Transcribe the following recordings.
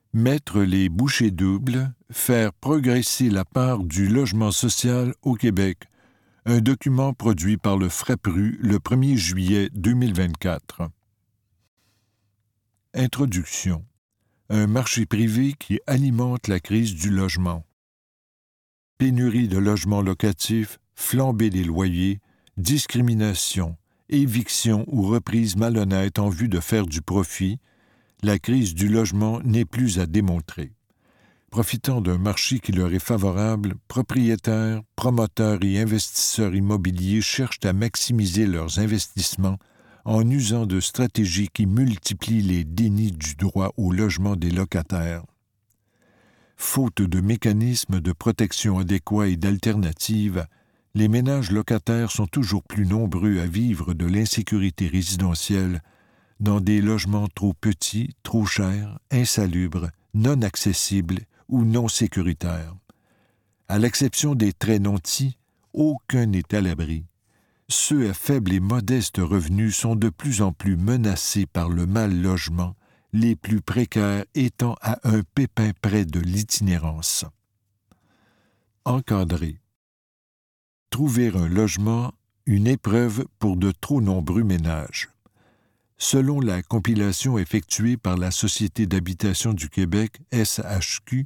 Mettre les bouchées doubles, faire progresser la part du logement social au Québec. Un document produit par le FRAPRU le 1er juillet 2024. Introduction. Un marché privé qui alimente la crise du logement. Pénurie de logements locatifs, flambée des loyers, discrimination, éviction ou reprise malhonnête en vue de faire du profit, la crise du logement n'est plus à démontrer. Profitant d'un marché qui leur est favorable, propriétaires, promoteurs et investisseurs immobiliers cherchent à maximiser leurs investissements en usant de stratégies qui multiplient les dénis du droit au logement des locataires. Faute de mécanismes de protection adéquats et d'alternatives, les ménages locataires sont toujours plus nombreux à vivre de l'insécurité résidentielle dans des logements trop petits, trop chers, insalubres, non accessibles ou non sécuritaires. À l'exception des très nantis, aucun n'est à l'abri. Ceux à faible et modeste revenus sont de plus en plus menacés par le mal-logement, les plus précaires étant à un pépin près de l'itinérance. Encadrer. Trouver un logement, une épreuve pour de trop nombreux ménages. Selon la compilation effectuée par la Société d'habitation du Québec, SHQ,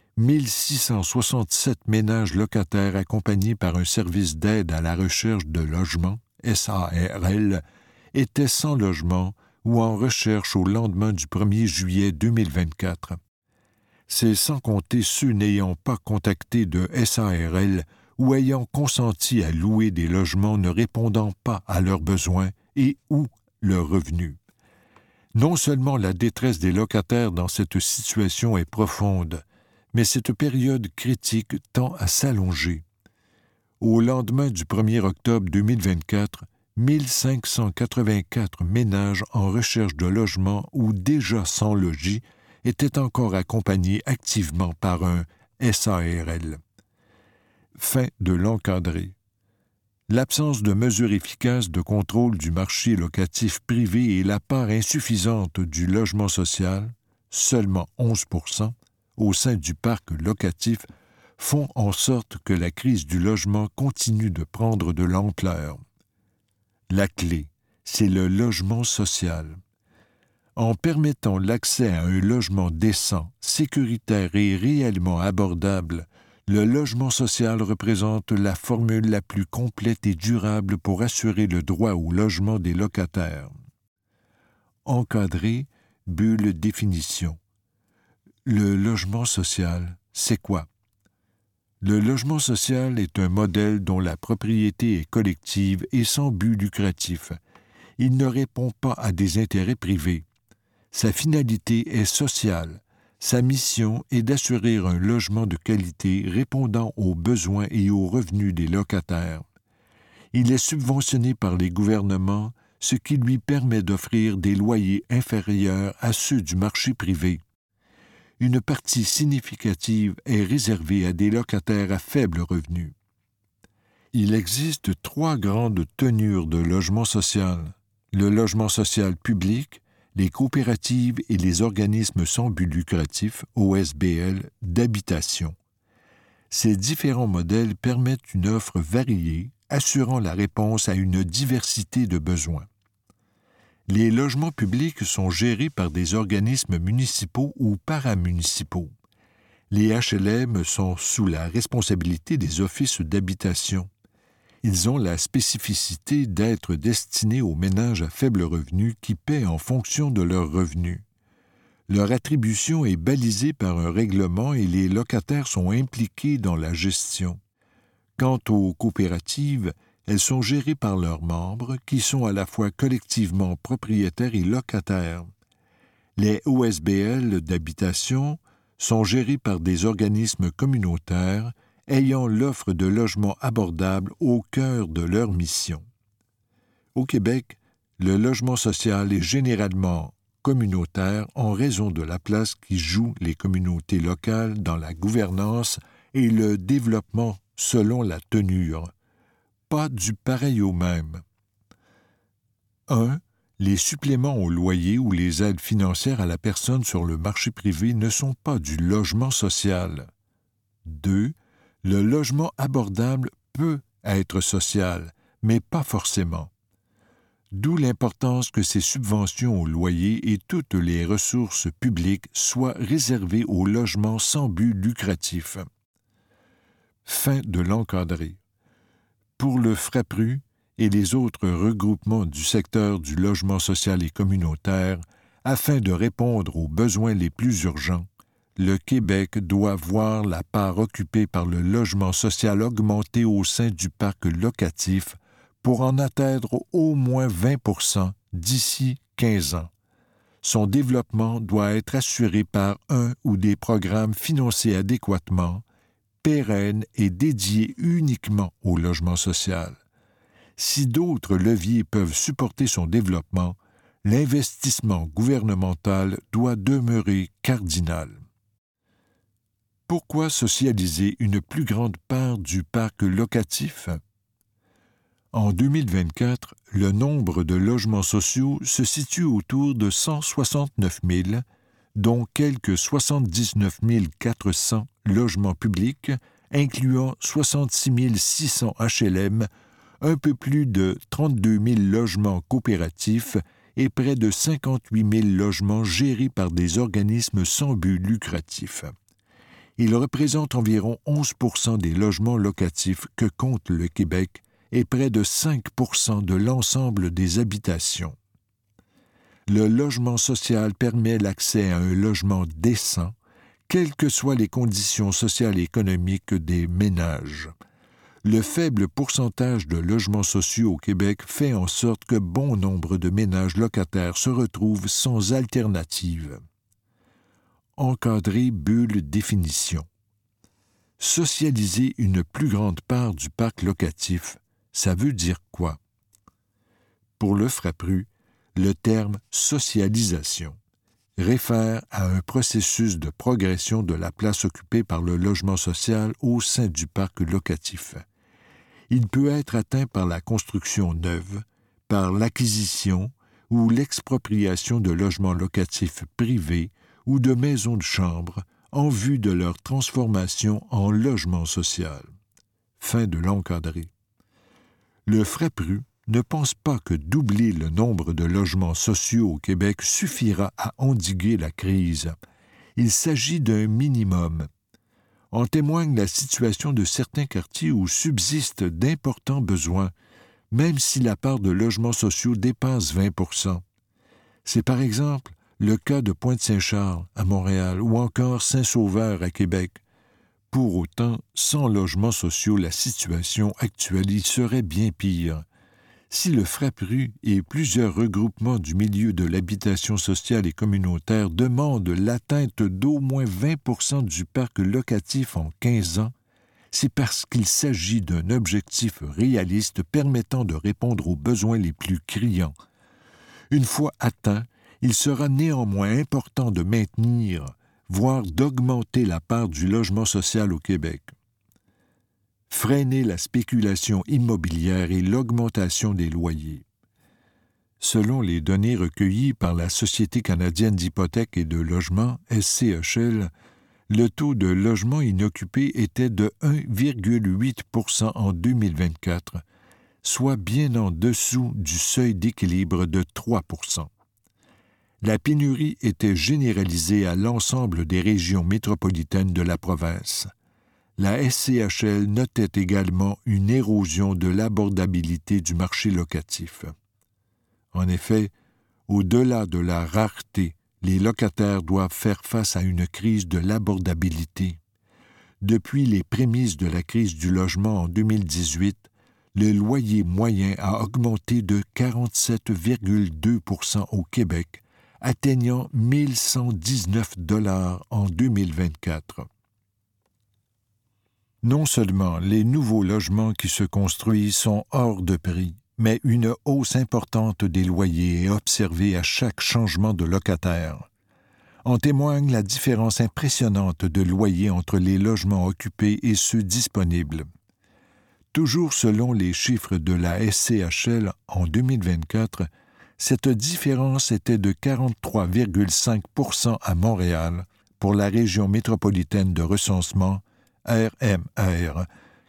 1667 ménages locataires accompagnés par un service d'aide à la recherche de logement, SARL, étaient sans logement ou en recherche au lendemain du 1er juillet 2024. C'est sans compter ceux n'ayant pas contacté de SARL ou ayant consenti à louer des logements ne répondant pas à leurs besoins et ou leurs revenus. Non seulement la détresse des locataires dans cette situation est profonde, mais cette période critique tend à s'allonger. Au lendemain du 1er octobre 2024, 1584 ménages en recherche de logement ou déjà sans logis étaient encore accompagnés activement par un SARL. Fin de l'encadré. L'absence de mesures efficaces de contrôle du marché locatif privé et la part insuffisante du logement social, seulement 11%, au sein du parc locatif, font en sorte que la crise du logement continue de prendre de l'ampleur. La clé, c'est le logement social. En permettant l'accès à un logement décent, sécuritaire et réellement abordable, le logement social représente la formule la plus complète et durable pour assurer le droit au logement des locataires. Encadrer, bulle définition. Le logement social, c'est quoi? Le logement social est un modèle dont la propriété est collective et sans but lucratif. Il ne répond pas à des intérêts privés. Sa finalité est sociale. Sa mission est d'assurer un logement de qualité répondant aux besoins et aux revenus des locataires. Il est subventionné par les gouvernements, ce qui lui permet d'offrir des loyers inférieurs à ceux du marché privé. Une partie significative est réservée à des locataires à faible revenu. Il existe 3 grandes tenures de logement social. Le logement social public, les coopératives et les organismes sans but lucratif, OSBL, d'habitation. Ces différents modèles permettent une offre variée, assurant la réponse à une diversité de besoins. Les logements publics sont gérés par des organismes municipaux ou paramunicipaux. Les HLM sont sous la responsabilité des offices d'habitation. Ils ont la spécificité d'être destinés aux ménages à faible revenu qui paient en fonction de leurs revenus. Leur attribution est balisée par un règlement et les locataires sont impliqués dans la gestion. Quant aux coopératives, elles sont gérées par leurs membres qui sont à la fois collectivement propriétaires et locataires. Les OSBL d'habitation sont gérés par des organismes communautaires ayant l'offre de logements abordables au cœur de leur mission. Au Québec, le logement social est généralement communautaire en raison de la place qu'y jouent les communautés locales dans la gouvernance et le développement selon la tenure. Pas du pareil au même. 1. Les suppléments au loyer ou les aides financières à la personne sur le marché privé ne sont pas du logement social. 2. Le logement abordable peut être social, mais pas forcément. D'où l'importance que ces subventions au loyer et toutes les ressources publiques soient réservées au logement sans but lucratif. Fin de l'encadré. Pour le FRAPRU et les autres regroupements du secteur du logement social et communautaire, afin de répondre aux besoins les plus urgents, le Québec doit voir la part occupée par le logement social augmenter au sein du parc locatif pour en atteindre au moins 20% d'ici 15 ans. Son développement doit être assuré par un ou des programmes financés adéquatement, pérennes et dédiés uniquement au logement social. Si d'autres leviers peuvent supporter son développement, l'investissement gouvernemental doit demeurer cardinal. Pourquoi socialiser une plus grande part du parc locatif? En 2024, le nombre de logements sociaux se situe autour de 169 000, dont quelques 79 400 logements publics, incluant 66 600 HLM, un peu plus de 32 000 logements coopératifs et près de 58 000 logements gérés par des organismes sans but lucratif. Il représente environ 11% des logements locatifs que compte le Québec et près de 5% de l'ensemble des habitations. Le logement social permet l'accès à un logement décent, quelles que soient les conditions sociales et économiques des ménages. Le faible pourcentage de logements sociaux au Québec fait en sorte que bon nombre de ménages locataires se retrouvent sans alternative. Encadrer bulle définition. Socialiser une plus grande part du parc locatif, ça veut dire quoi? Pour le FRAPRU, le terme « socialisation » réfère à un processus de progression de la place occupée par le logement social au sein du parc locatif. Il peut être atteint par la construction neuve, par l'acquisition ou l'expropriation de logements locatifs privés ou de maisons de chambre en vue de leur transformation en logement social. Fin de l'encadré. Le FRAPRU ne pense pas que doubler le nombre de logements sociaux au Québec suffira à endiguer la crise. Il s'agit d'un minimum. En témoigne la situation de certains quartiers où subsistent d'importants besoins, même si la part de logements sociaux dépasse 20%. C'est par exemple le cas de Pointe-Saint-Charles à Montréal ou encore Saint-Sauveur à Québec. Pour autant, sans logements sociaux, la situation actuelle y serait bien pire. Si le FRAPRU et plusieurs regroupements du milieu de l'habitation sociale et communautaire demandent l'atteinte d'au moins 20% du parc locatif en 15 ans, c'est parce qu'il s'agit d'un objectif réaliste permettant de répondre aux besoins les plus criants. Une fois atteint, il sera néanmoins important de maintenir, voire d'augmenter la part du logement social au Québec. Freiner la spéculation immobilière et l'augmentation des loyers. Selon les données recueillies par la Société canadienne d'hypothèques et de logement, SCHL, le taux de logements inoccupés était de 1,8% en 2024, soit bien en dessous du seuil d'équilibre de 3%. La pénurie était généralisée à l'ensemble des régions métropolitaines de la province. La SCHL notait également une érosion de l'abordabilité du marché locatif. En effet, au-delà de la rareté, les locataires doivent faire face à une crise de l'abordabilité. Depuis les prémices de la crise du logement en 2018, le loyer moyen a augmenté de 47,2% au Québec, atteignant 1 119 $ en 2024. Non seulement les nouveaux logements qui se construisent sont hors de prix, mais une hausse importante des loyers est observée à chaque changement de locataire. En témoigne la différence impressionnante de loyers entre les logements occupés et ceux disponibles. Toujours selon les chiffres de la SCHL en 2024, Cette différence était de 43,5 % à Montréal pour la région métropolitaine de recensement, RMR,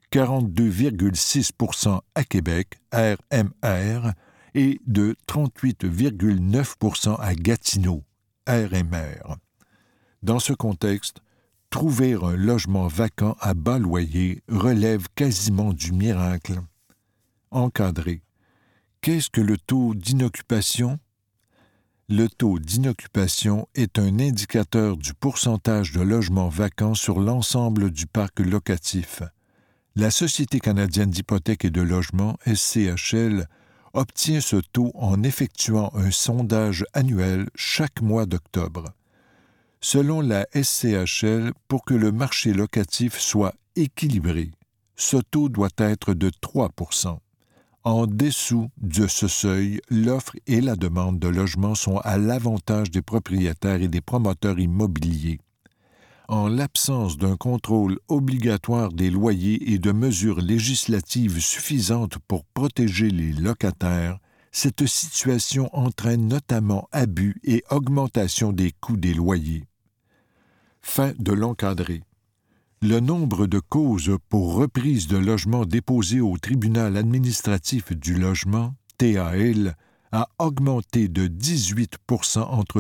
42,6 % à Québec, RMR, et de 38,9 % à Gatineau, RMR. Dans ce contexte, trouver un logement vacant à bas loyer relève quasiment du miracle. Encadré. Qu'est-ce que le taux d'inoccupation? Le taux d'inoccupation est un indicateur du pourcentage de logements vacants sur l'ensemble du parc locatif. La Société canadienne d'hypothèques et de logement, SCHL, obtient ce taux en effectuant un sondage annuel chaque mois d'octobre. Selon la SCHL, pour que le marché locatif soit équilibré, ce taux doit être de 3 %. En dessous de ce seuil, l'offre et la demande de logements sont à l'avantage des propriétaires et des promoteurs immobiliers. En l'absence d'un contrôle obligatoire des loyers et de mesures législatives suffisantes pour protéger les locataires, cette situation entraîne notamment abus et augmentation des coûts des loyers. Fin de l'encadré. Le nombre de causes pour reprise de logement déposées au tribunal administratif du logement, TAL, a augmenté de 18 % entre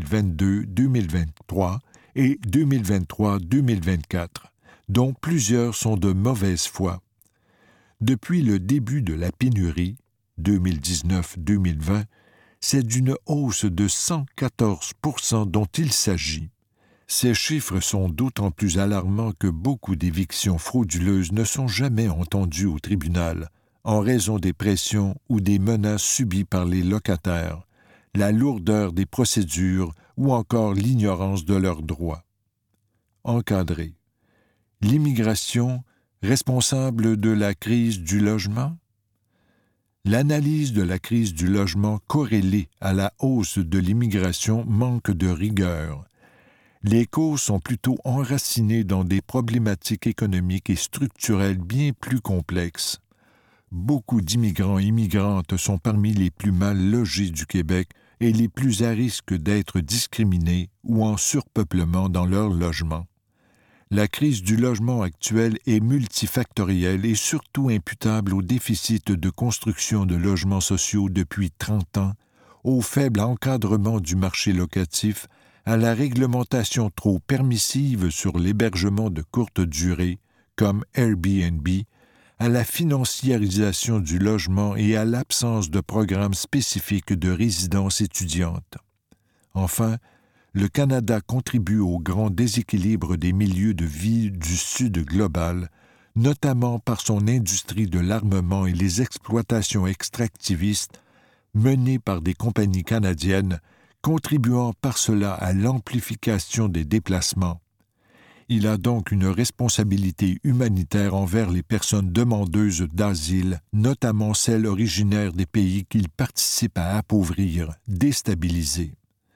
2022-2023 et 2023-2024, dont plusieurs sont de mauvaise foi. Depuis le début de la pénurie, 2019-2020, c'est d'une hausse de 114 % dont il s'agit. Ces chiffres sont d'autant plus alarmants que beaucoup d'évictions frauduleuses ne sont jamais entendues au tribunal en raison des pressions ou des menaces subies par les locataires, la lourdeur des procédures ou encore l'ignorance de leurs droits. Encadré. L'immigration responsable de la crise du logement? L'analyse de la crise du logement corrélée à la hausse de l'immigration manque de rigueur. Les causes sont plutôt enracinées dans des problématiques économiques et structurelles bien plus complexes. Beaucoup d'immigrants et immigrantes sont parmi les plus mal logés du Québec et les plus à risque d'être discriminés ou en surpeuplement dans leur logement. La crise du logement actuelle est multifactorielle et surtout imputable au déficit de construction de logements sociaux depuis 30 ans, au faible encadrement du marché locatif, à la réglementation trop permissive sur l'hébergement de courte durée, comme Airbnb, à la financiarisation du logement et à l'absence de programmes spécifiques de résidence étudiante. Enfin, le Canada contribue au grand déséquilibre des milieux de vie du Sud global, notamment par son industrie de l'armement et les exploitations extractivistes menées par des compagnies canadiennes, contribuant par cela à l'amplification des déplacements. Il a donc une responsabilité humanitaire envers les personnes demandeuses d'asile, notamment celles originaires des pays qu'il participe à appauvrir, déstabiliser.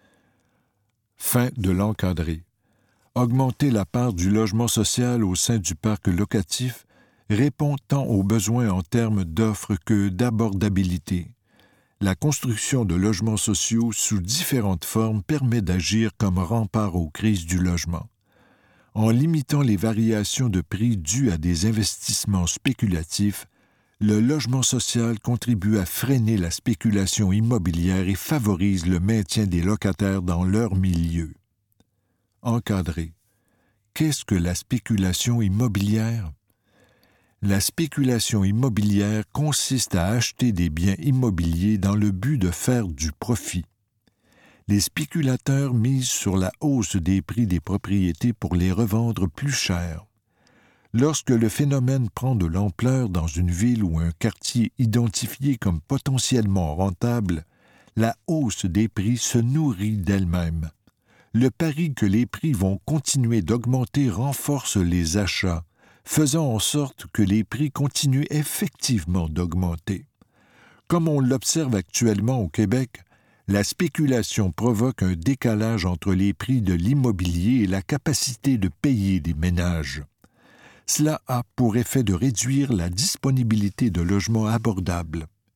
Fin de l'encadré. Augmenter la part du logement social au sein du parc locatif répond tant aux besoins en termes d'offres que d'abordabilité. La construction de logements sociaux sous différentes formes permet d'agir comme rempart aux crises du logement. En limitant les variations de prix dues à des investissements spéculatifs, le logement social contribue à freiner la spéculation immobilière et favorise le maintien des locataires dans leur milieu. Encadré. Qu'est-ce que la spéculation immobilière? La spéculation immobilière consiste à acheter des biens immobiliers dans le but de faire du profit. Les spéculateurs misent sur la hausse des prix des propriétés pour les revendre plus cher. Lorsque le phénomène prend de l'ampleur dans une ville ou un quartier identifié comme potentiellement rentable, la hausse des prix se nourrit d'elle-même. Le pari que les prix vont continuer d'augmenter renforce les achats, faisant en sorte que les prix continuent effectivement d'augmenter. Comme on l'observe actuellement au Québec, la spéculation provoque un décalage entre les prix de l'immobilier et la capacité de payer des ménages. Cela a pour effet de réduire la disponibilité de logements abordables.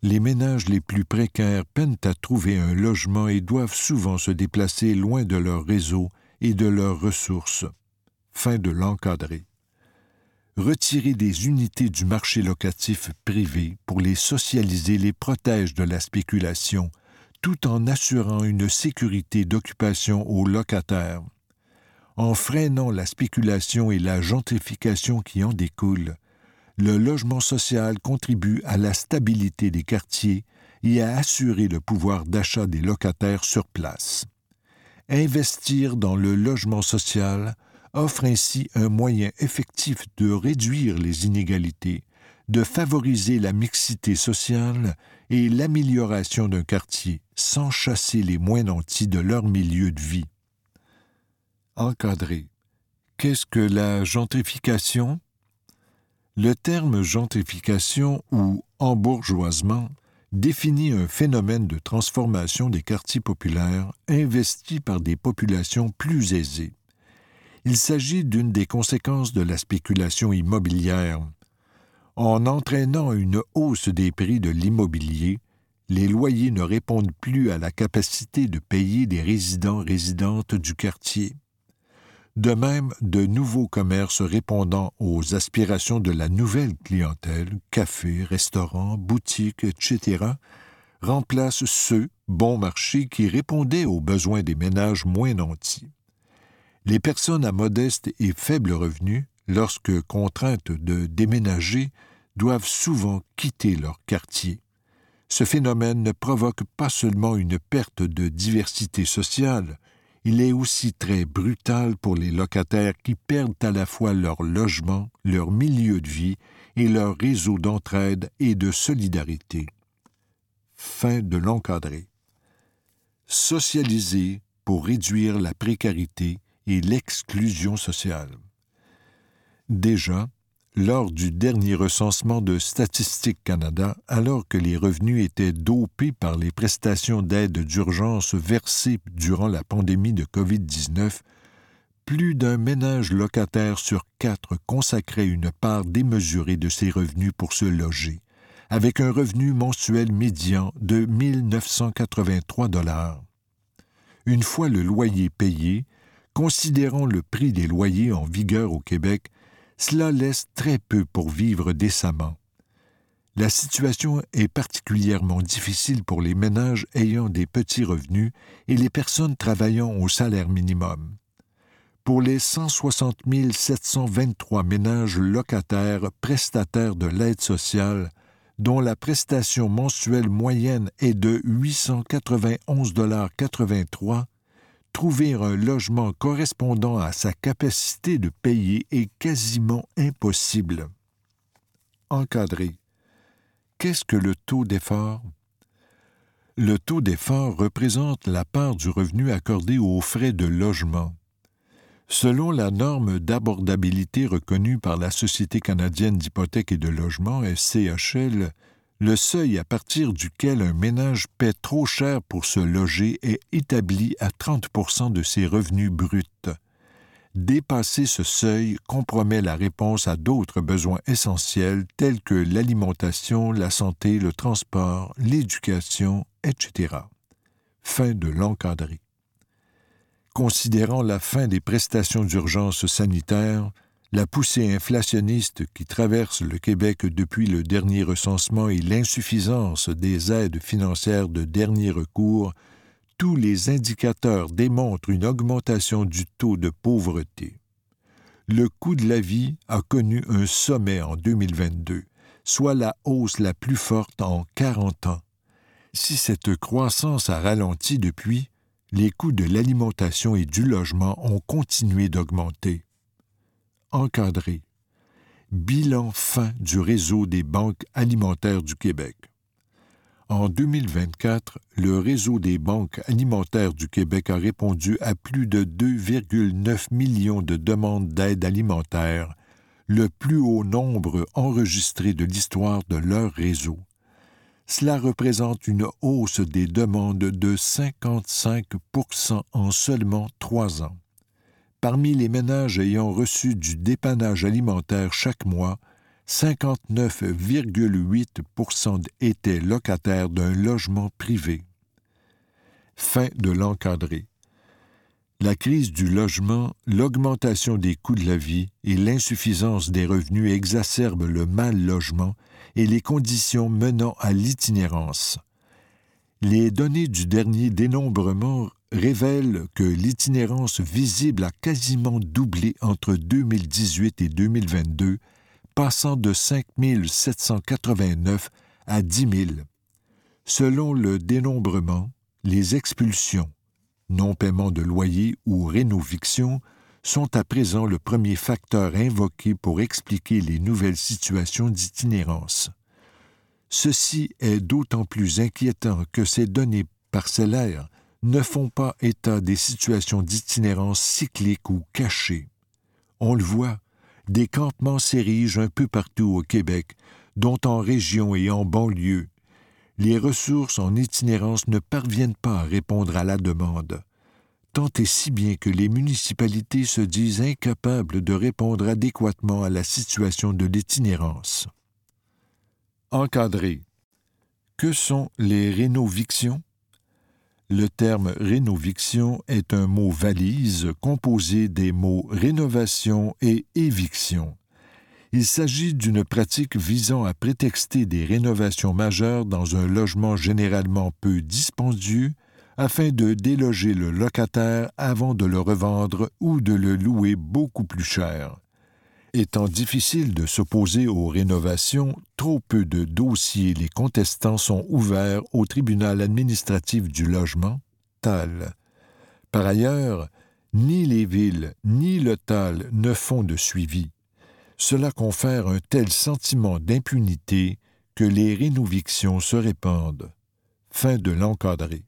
Les ménages les plus précaires peinent à trouver un logement et doivent souvent se déplacer loin de leur réseau et de leurs ressources. Fin de l'encadré. Retirer des unités du marché locatif privé pour les socialiser les protège de la spéculation, tout en assurant une sécurité d'occupation aux locataires. En freinant la spéculation et la gentrification qui en découlent, le logement social contribue à la stabilité des quartiers et à assurer le pouvoir d'achat des locataires sur place. Investir dans le logement social offre ainsi un moyen effectif de réduire les inégalités, de favoriser la mixité sociale et l'amélioration d'un quartier sans chasser les moins nantis de leur milieu de vie. Encadré. Qu'est-ce que la gentrification? Le terme gentrification ou embourgeoisement définit un phénomène de transformation des quartiers populaires investis par des populations plus aisées. Il s'agit d'une des conséquences de la spéculation immobilière. En entraînant une hausse des prix de l'immobilier, les loyers ne répondent plus à la capacité de payer des résidents-résidentes du quartier. De même, de nouveaux commerces répondant aux aspirations de la nouvelle clientèle, cafés, restaurants, boutiques, etc., remplacent ceux, bon marché, qui répondaient aux besoins des ménages moins nantis. Les personnes à modeste et faible revenu, lorsque contraintes de déménager, doivent souvent quitter leur quartier. Ce phénomène ne provoque pas seulement une perte de diversité sociale, il est aussi très brutal pour les locataires qui perdent à la fois leur logement, leur milieu de vie et leur réseau d'entraide et de solidarité. Fin de l'encadré. Socialiser pour réduire la précarité et l'exclusion sociale. Déjà, lors du dernier recensement de Statistique Canada, alors que les revenus étaient dopés par les prestations d'aide d'urgence versées durant la pandémie de COVID-19, plus d'un ménage locataire sur 4 consacrait une part démesurée de ses revenus pour se loger, avec un revenu mensuel médian de 1 983 $. Une fois le loyer payé, considérant le prix des loyers en vigueur au Québec, cela laisse très peu pour vivre décemment. La situation est particulièrement difficile pour les ménages ayant des petits revenus et les personnes travaillant au salaire minimum. Pour les 160 723 ménages locataires prestataires de l'aide sociale, dont la prestation mensuelle moyenne est de 891,83 $, trouver un logement correspondant à sa capacité de payer est quasiment impossible. Encadré. Qu'est-ce que le taux d'effort? Le taux d'effort représente la part du revenu accordé aux frais de logement. Selon la norme d'abordabilité reconnue par la Société canadienne d'hypothèques et de logement, SCHL, le seuil à partir duquel un ménage paie trop cher pour se loger est établi à 30 % de ses revenus bruts. Dépasser ce seuil compromet la réponse à d'autres besoins essentiels tels que l'alimentation, la santé, le transport, l'éducation, etc. Fin de l'encadré. Considérant la fin des prestations d'urgence sanitaire, la poussée inflationniste qui traverse le Québec depuis le dernier recensement et l'insuffisance des aides financières de dernier recours, tous les indicateurs démontrent une augmentation du taux de pauvreté. Le coût de la vie a connu un sommet en 2022, soit la hausse la plus forte en 40 ans. Si cette croissance a ralenti depuis, les coûts de l'alimentation et du logement ont continué d'augmenter. Encadré. Bilan fin du réseau des banques alimentaires du Québec. En 2024, le réseau des banques alimentaires du Québec a répondu à plus de 2,9 millions de demandes d'aide alimentaire, le plus haut nombre enregistré de l'histoire de leur réseau. Cela représente une hausse des demandes de 55 % en seulement 3 ans. Parmi les ménages ayant reçu du dépannage alimentaire chaque mois, 59,8% étaient locataires d'un logement privé. Fin de l'encadré. La crise du logement, l'augmentation des coûts de la vie et l'insuffisance des revenus exacerbent le mal-logement et les conditions menant à l'itinérance. Les données du dernier dénombrement révèlent que l'itinérance visible a quasiment doublé entre 2018 et 2022, passant de 5 789 à 10 000. Selon le dénombrement, les expulsions, non-paiement de loyer ou rénoviction, sont à présent le premier facteur invoqué pour expliquer les nouvelles situations d'itinérance. Ceci est d'autant plus inquiétant que ces données parcellaires ne font pas état des situations d'itinérance cycliques ou cachées. On le voit, des campements s'érigent un peu partout au Québec, dont en région et en banlieue. Les ressources en itinérance ne parviennent pas à répondre à la demande, tant et si bien que les municipalités se disent incapables de répondre adéquatement à la situation de l'itinérance. Encadré. Que sont les rénovictions? Le terme rénoviction est un mot valise composé des mots rénovation et éviction. Il s'agit d'une pratique visant à prétexter des rénovations majeures dans un logement généralement peu dispendieux afin de déloger le locataire avant de le revendre ou de le louer beaucoup plus cher. Étant difficile de s'opposer aux rénovations, trop peu de dossiers les contestants sont ouverts au tribunal administratif du logement, TAL. Par ailleurs, ni les villes ni le TAL ne font de suivi. Cela confère un tel sentiment d'impunité que les rénovictions se répandent. Fin de l'encadré.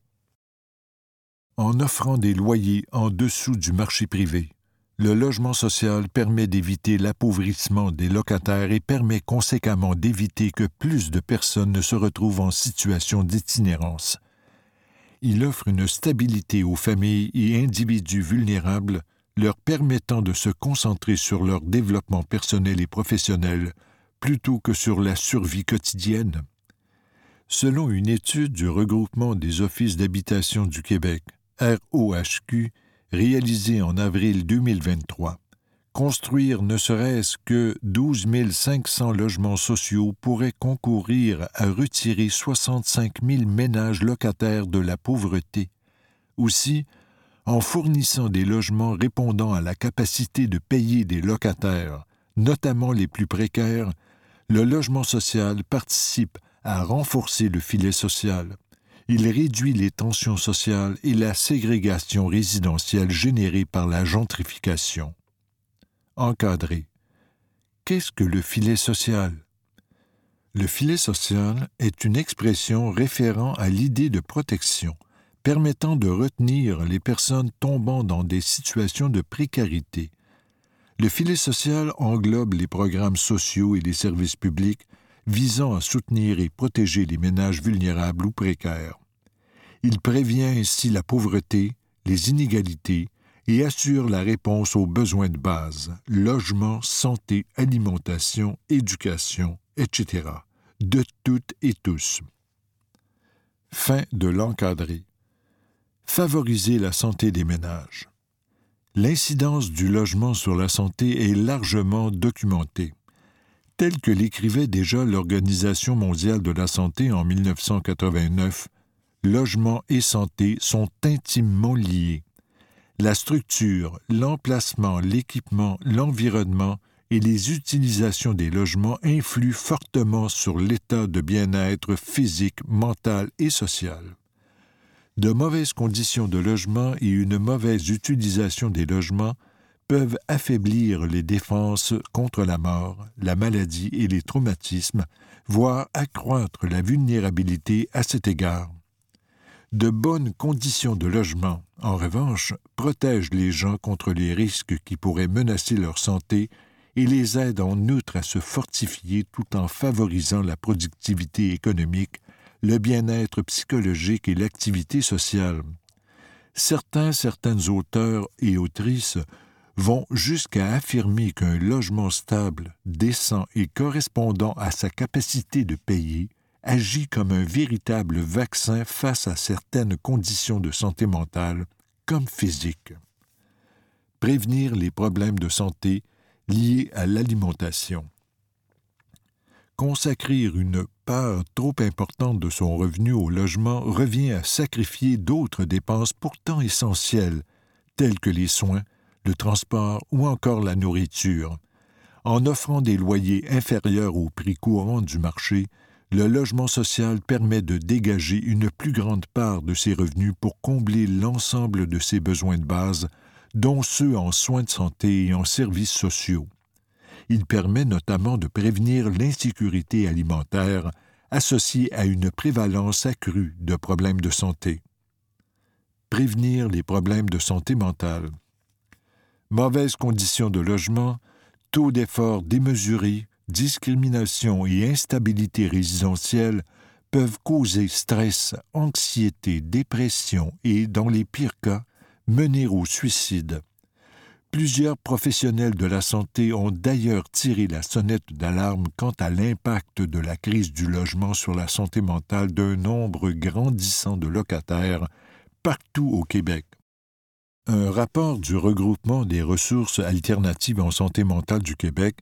En offrant des loyers en dessous du marché privé, le logement social permet d'éviter l'appauvrissement des locataires et permet conséquemment d'éviter que plus de personnes ne se retrouvent en situation d'itinérance. Il offre une stabilité aux familles et individus vulnérables, leur permettant de se concentrer sur leur développement personnel et professionnel plutôt que sur la survie quotidienne. Selon une étude du Regroupement des offices d'habitation du Québec, ROHQ, réalisée en avril 2023, construire ne serait-ce que 12 500 logements sociaux pourrait concourir à retirer 65 000 ménages locataires de la pauvreté. Aussi, en fournissant des logements répondant à la capacité de payer des locataires, notamment les plus précaires, le logement social participe à renforcer le filet social. Il réduit les tensions sociales et la ségrégation résidentielle générée par la gentrification. Encadré. Qu'est-ce que le filet social? Le filet social est une expression référant à l'idée de protection, permettant de retenir les personnes tombant dans des situations de précarité. Le filet social englobe les programmes sociaux et les services publics visant à soutenir et protéger les ménages vulnérables ou précaires. Il prévient ainsi la pauvreté, les inégalités et assure la réponse aux besoins de base, logement, santé, alimentation, éducation, etc., de toutes et tous. Fin de l'encadré. Favoriser la santé des ménages. L'incidence du logement sur la santé est largement documentée. Tel que l'écrivait déjà l'Organisation mondiale de la santé en 1989, logement et santé sont intimement liés. La structure, l'emplacement, l'équipement, l'environnement et les utilisations des logements influent fortement sur l'état de bien-être physique, mental et social. De mauvaises conditions de logement et une mauvaise utilisation des logements peuvent affaiblir les défenses contre la mort, la maladie et les traumatismes, voire accroître la vulnérabilité à cet égard. De bonnes conditions de logement, en revanche, protègent les gens contre les risques qui pourraient menacer leur santé et les aident en outre à se fortifier tout en favorisant la productivité économique, le bien-être psychologique et l'activité sociale. Certaines auteurs et autrices vont jusqu'à affirmer qu'un logement stable, décent et correspondant à sa capacité de payer agit comme un véritable vaccin face à certaines conditions de santé mentale, comme physique. Prévenir les problèmes de santé liés à l'alimentation. Consacrer une part trop importante de son revenu au logement revient à sacrifier d'autres dépenses pourtant essentielles, telles que les soins, le transport ou encore la nourriture. En offrant des loyers inférieurs au prix courant du marché, le logement social permet de dégager une plus grande part de ses revenus pour combler l'ensemble de ses besoins de base, dont ceux en soins de santé et en services sociaux. Il permet notamment de prévenir l'insécurité alimentaire associée à une prévalence accrue de problèmes de santé. Prévenir les problèmes de santé mentale. Mauvaises conditions de logement, taux d'effort démesurés, discrimination et instabilité résidentielle peuvent causer stress, anxiété, dépression et, dans les pires cas, mener au suicide. Plusieurs professionnels de la santé ont d'ailleurs tiré la sonnette d'alarme quant à l'impact de la crise du logement sur la santé mentale d'un nombre grandissant de locataires partout au Québec. Un rapport du Regroupement des ressources alternatives en santé mentale du Québec,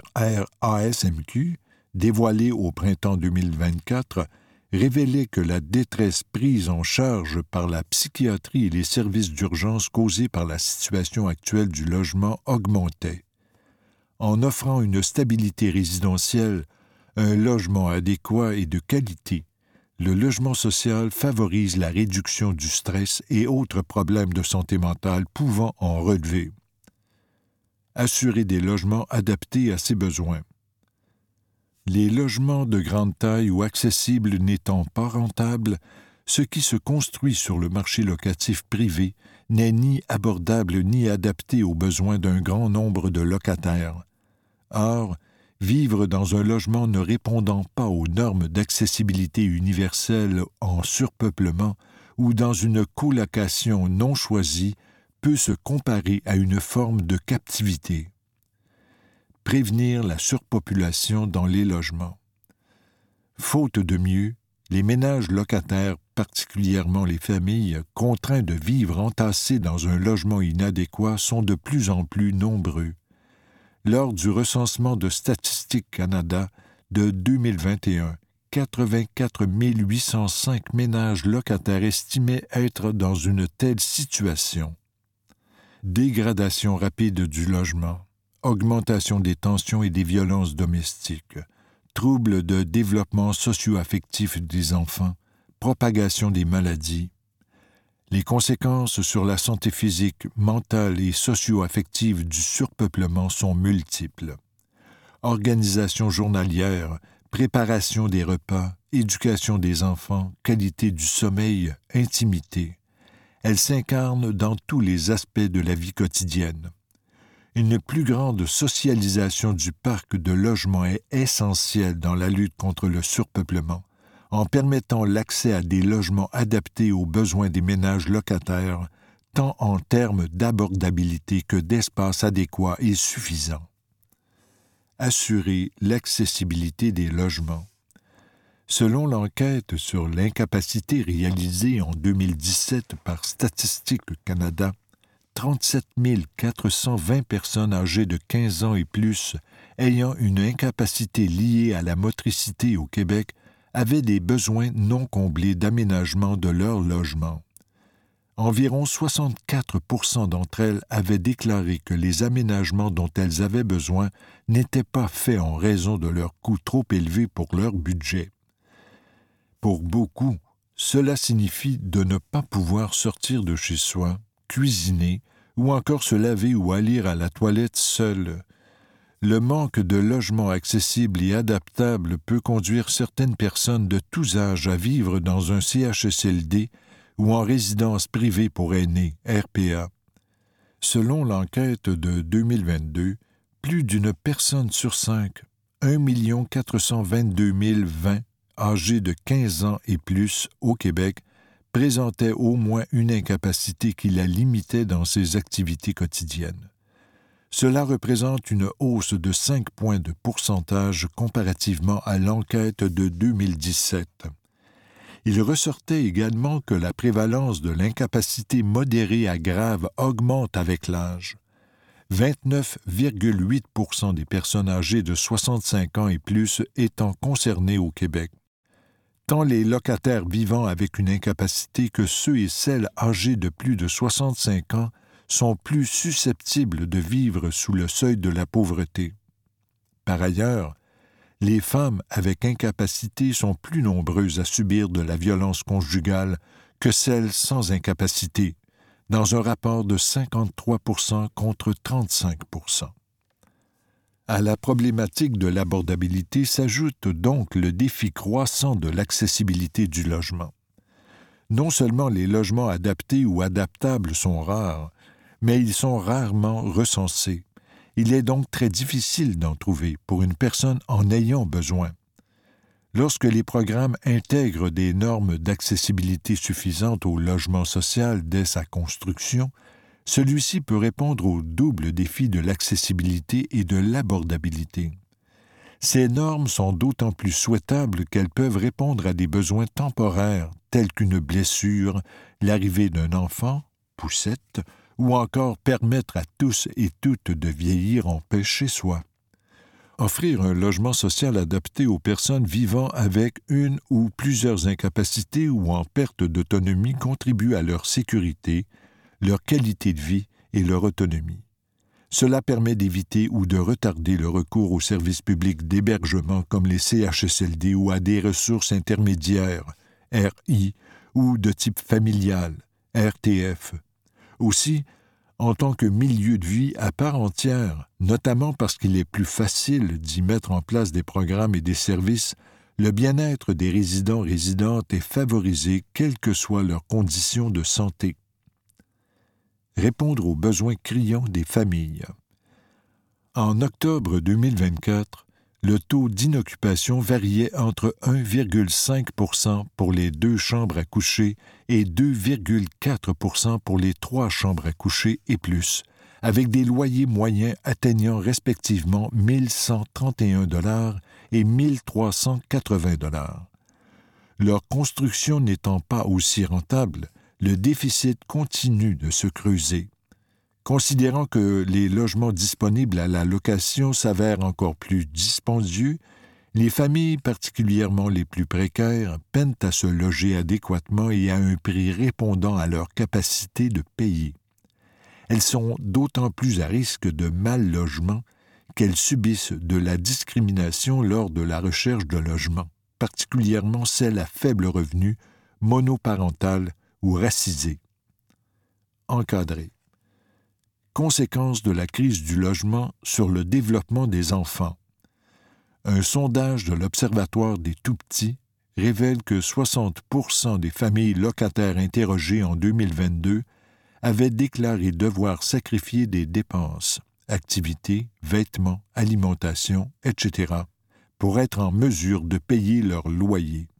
RRASMQ, dévoilé au printemps 2024, révélait que la détresse prise en charge par la psychiatrie et les services d'urgence causés par la situation actuelle du logement augmentait. En offrant une stabilité résidentielle, un logement adéquat et de qualité, le logement social favorise la réduction du stress et autres problèmes de santé mentale pouvant en relever. Assurer des logements adaptés à ses besoins. Les logements de grande taille ou accessibles n'étant pas rentables, ce qui se construit sur le marché locatif privé n'est ni abordable ni adapté aux besoins d'un grand nombre de locataires. Or, vivre dans un logement ne répondant pas aux normes d'accessibilité universelle en surpeuplement ou dans une colocation non choisie peut se comparer à une forme de captivité. Prévenir la surpopulation dans les logements. Faute de mieux, les ménages locataires, particulièrement les familles, contraints de vivre entassés dans un logement inadéquat, sont de plus en plus nombreux. Lors du recensement de Statistique Canada de 2021, 84 805 ménages locataires estimaient être dans une telle situation. Dégradation rapide du logement. Augmentation des tensions et des violences domestiques, troubles de développement socio-affectif des enfants, propagation des maladies. Les conséquences sur la santé physique, mentale et socio-affective du surpeuplement sont multiples. Organisation journalière, préparation des repas, éducation des enfants, qualité du sommeil, intimité. Elles s'incarnent dans tous les aspects de la vie quotidienne. Une plus grande socialisation du parc de logements est essentielle dans la lutte contre le surpeuplement, en permettant l'accès à des logements adaptés aux besoins des ménages locataires, tant en termes d'abordabilité que d'espace adéquat et suffisant. Assurer l'accessibilité des logements. Selon l'enquête sur l'incapacité réalisée en 2017 par Statistique Canada, 37 420 personnes âgées de 15 ans et plus ayant une incapacité liée à la motricité au Québec avaient des besoins non comblés d'aménagement de leur logement. Environ 64 % d'entre elles avaient déclaré que les aménagements dont elles avaient besoin n'étaient pas faits en raison de leurs coûts trop élevés pour leur budget. Pour beaucoup, cela signifie de ne pas pouvoir sortir de chez soi, cuisiner ou encore se laver ou aller à la toilette seul. Le manque de logements accessibles et adaptables peut conduire certaines personnes de tous âges à vivre dans un CHSLD ou en résidence privée pour aînés, RPA. Selon l'enquête de 2022, plus d'une personne sur 5, 1 422 020 âgés de 15 ans et plus au Québec, présentait au moins une incapacité qui la limitait dans ses activités quotidiennes. Cela représente une hausse de 5 points de pourcentage comparativement à l'enquête de 2017. Il ressortait également que la prévalence de l'incapacité modérée à grave augmente avec l'âge. 29,8% des personnes âgées de 65 ans et plus étant concernées au Québec. Tant les locataires vivant avec une incapacité que ceux et celles âgés de plus de 65 ans sont plus susceptibles de vivre sous le seuil de la pauvreté. Par ailleurs, les femmes avec incapacité sont plus nombreuses à subir de la violence conjugale que celles sans incapacité, dans un rapport de 53% contre 35%. À la problématique de l'abordabilité s'ajoute donc le défi croissant de l'accessibilité du logement. Non seulement les logements adaptés ou adaptables sont rares, mais ils sont rarement recensés. Il est donc très difficile d'en trouver pour une personne en ayant besoin. Lorsque les programmes intègrent des normes d'accessibilité suffisantes au logement social dès sa construction, celui-ci peut répondre au double défi de l'accessibilité et de l'abordabilité. Ces normes sont d'autant plus souhaitables qu'elles peuvent répondre à des besoins temporaires tels qu'une blessure, l'arrivée d'un enfant, poussette, ou encore permettre à tous et toutes de vieillir en paix chez soi. Offrir un logement social adapté aux personnes vivant avec une ou plusieurs incapacités ou en perte d'autonomie contribue à leur sécurité, leur qualité de vie et leur autonomie. Cela permet d'éviter ou de retarder le recours aux services publics d'hébergement comme les CHSLD ou à des ressources intermédiaires, RI, ou de type familial, RTF. Aussi, en tant que milieu de vie à part entière, notamment parce qu'il est plus facile d'y mettre en place des programmes et des services, le bien-être des résidents-résidentes est favorisé quelles que soient leurs conditions de santé. Répondre aux besoins criants des familles. En octobre 2024, le taux d'inoccupation variait entre 1,5% pour les 2 chambres à coucher et 2,4% pour les 3 chambres à coucher et plus, avec des loyers moyens atteignant respectivement 1 131 $ et 1 380 $. Leur construction n'étant pas aussi rentable, le déficit continue de se creuser. Considérant que les logements disponibles à la location s'avèrent encore plus dispendieux, les familles, particulièrement les plus précaires, peinent à se loger adéquatement et à un prix répondant à leur capacité de payer. Elles sont d'autant plus à risque de mal-logement qu'elles subissent de la discrimination lors de la recherche de logement, particulièrement celles à faible revenu, monoparentales ou racisées. Encadré. Conséquences de la crise du logement sur le développement des enfants. Un sondage de l'Observatoire des tout-petits révèle que 60% des familles locataires interrogées en 2022 avaient déclaré devoir sacrifier des dépenses, activités, vêtements, alimentation, etc., pour être en mesure de payer leur loyer.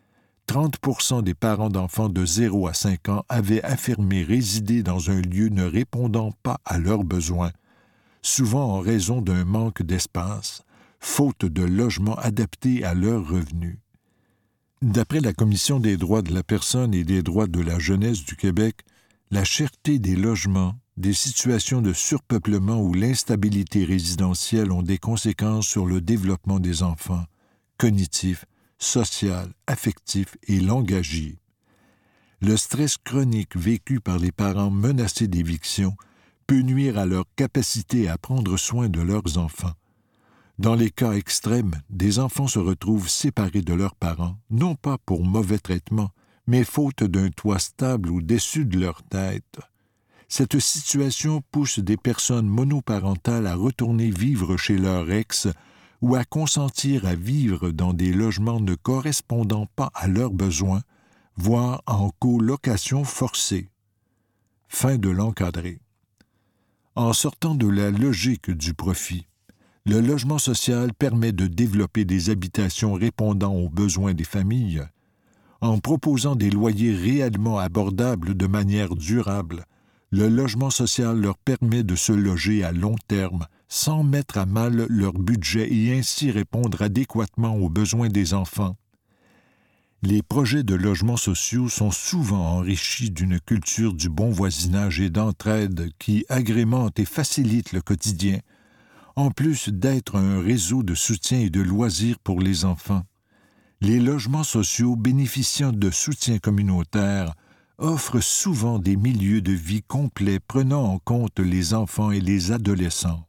30% des parents d'enfants de 0 à 5 ans avaient affirmé résider dans un lieu ne répondant pas à leurs besoins, souvent en raison d'un manque d'espace, faute de logements adaptés à leurs revenus. D'après la Commission des droits de la personne et des droits de la jeunesse du Québec, la cherté des logements, des situations de surpeuplement ou l'instabilité résidentielle ont des conséquences sur le développement des enfants, cognitifs, social, affectif et langagier. Le stress chronique vécu par les parents menacés d'éviction peut nuire à leur capacité à prendre soin de leurs enfants. Dans les cas extrêmes, des enfants se retrouvent séparés de leurs parents, non pas pour mauvais traitement, mais faute d'un toit stable au-dessus de leur tête. Cette situation pousse des personnes monoparentales à retourner vivre chez leur ex ou à consentir à vivre dans des logements ne correspondant pas à leurs besoins, voire en colocation forcée. Fin de l'encadré. En sortant de la logique du profit, le logement social permet de développer des habitations répondant aux besoins des familles. En proposant des loyers réellement abordables de manière durable, Le logement social leur permet de se loger à long terme sans mettre à mal leur budget et ainsi répondre adéquatement aux besoins des enfants. Les projets de logements sociaux sont souvent enrichis d'une culture du bon voisinage et d'entraide qui agrémente et facilite le quotidien, en plus d'être un réseau de soutien et de loisirs pour les enfants. Les logements sociaux bénéficiant de soutien communautaire offrent souvent des milieux de vie complets prenant en compte les enfants et les adolescents.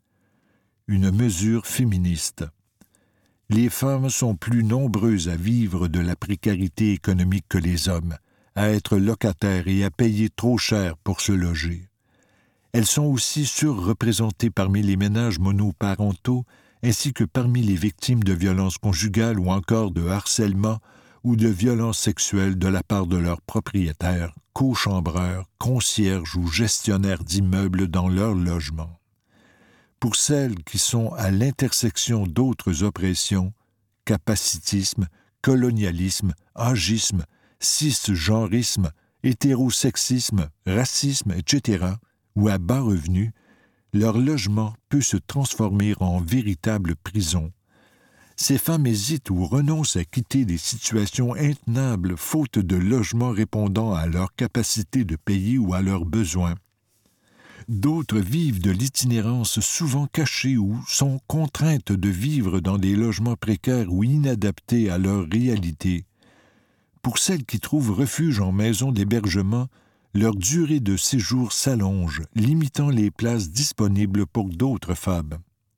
Une mesure féministe. Les femmes sont plus nombreuses à vivre de la précarité économique que les hommes, à être locataires et à payer trop cher pour se loger. Elles sont aussi surreprésentées parmi les ménages monoparentaux ainsi que parmi les victimes de violences conjugales ou encore de harcèlement ou de violences sexuelles de la part de leurs propriétaires, cochambreurs, concierges ou gestionnaires d'immeubles dans leur logement. Pour celles qui sont à l'intersection d'autres oppressions, capacitisme, colonialisme, âgisme, cisgenrisme, hétérosexisme, racisme, etc., ou à bas revenus, leur logement peut se transformer en véritable prison. Ces femmes hésitent ou renoncent à quitter des situations intenables faute de logements répondant à leur capacité de payer ou à leurs besoins. D'autres vivent de l'itinérance souvent cachée ou sont contraintes de vivre dans des logements précaires ou inadaptés à leur réalité. Pour celles qui trouvent refuge en maison d'hébergement, leur durée de séjour s'allonge, limitant les places disponibles pour d'autres femmes.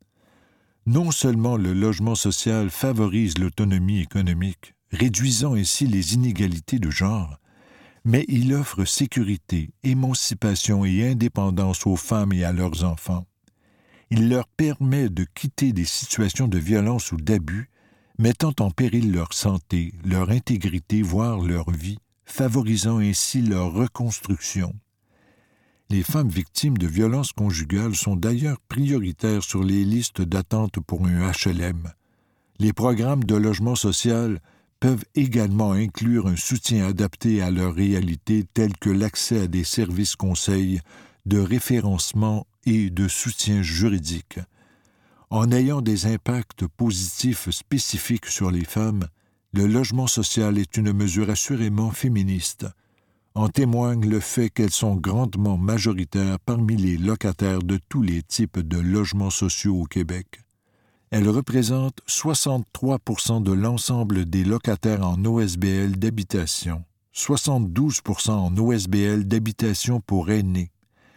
Non seulement le logement social favorise l'autonomie économique, réduisant ainsi les inégalités de genre, mais il offre sécurité, émancipation et indépendance aux femmes et à leurs enfants. Il leur permet de quitter des situations de violence ou d'abus, mettant en péril leur santé, leur intégrité, voire leur vie, favorisant ainsi leur reconstruction. Les femmes victimes de violences conjugales sont d'ailleurs prioritaires sur les listes d'attente pour un HLM. Les programmes de logement social peuvent également inclure un soutien adapté à leur réalité tel que l'accès à des services conseils, de référencement et de soutien juridique. En ayant des impacts positifs spécifiques sur les femmes, le logement social est une mesure assurément féministe. En témoigne le fait qu'elles sont grandement majoritaires parmi les locataires de tous les types de logements sociaux au Québec. Elles représentent 63% de l'ensemble des locataires en OSBL d'habitation, 72% en OSBL d'habitation pour aînés,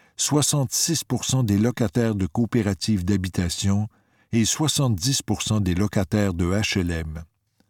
66% des locataires de coopératives d'habitation et 70% des locataires de HLM.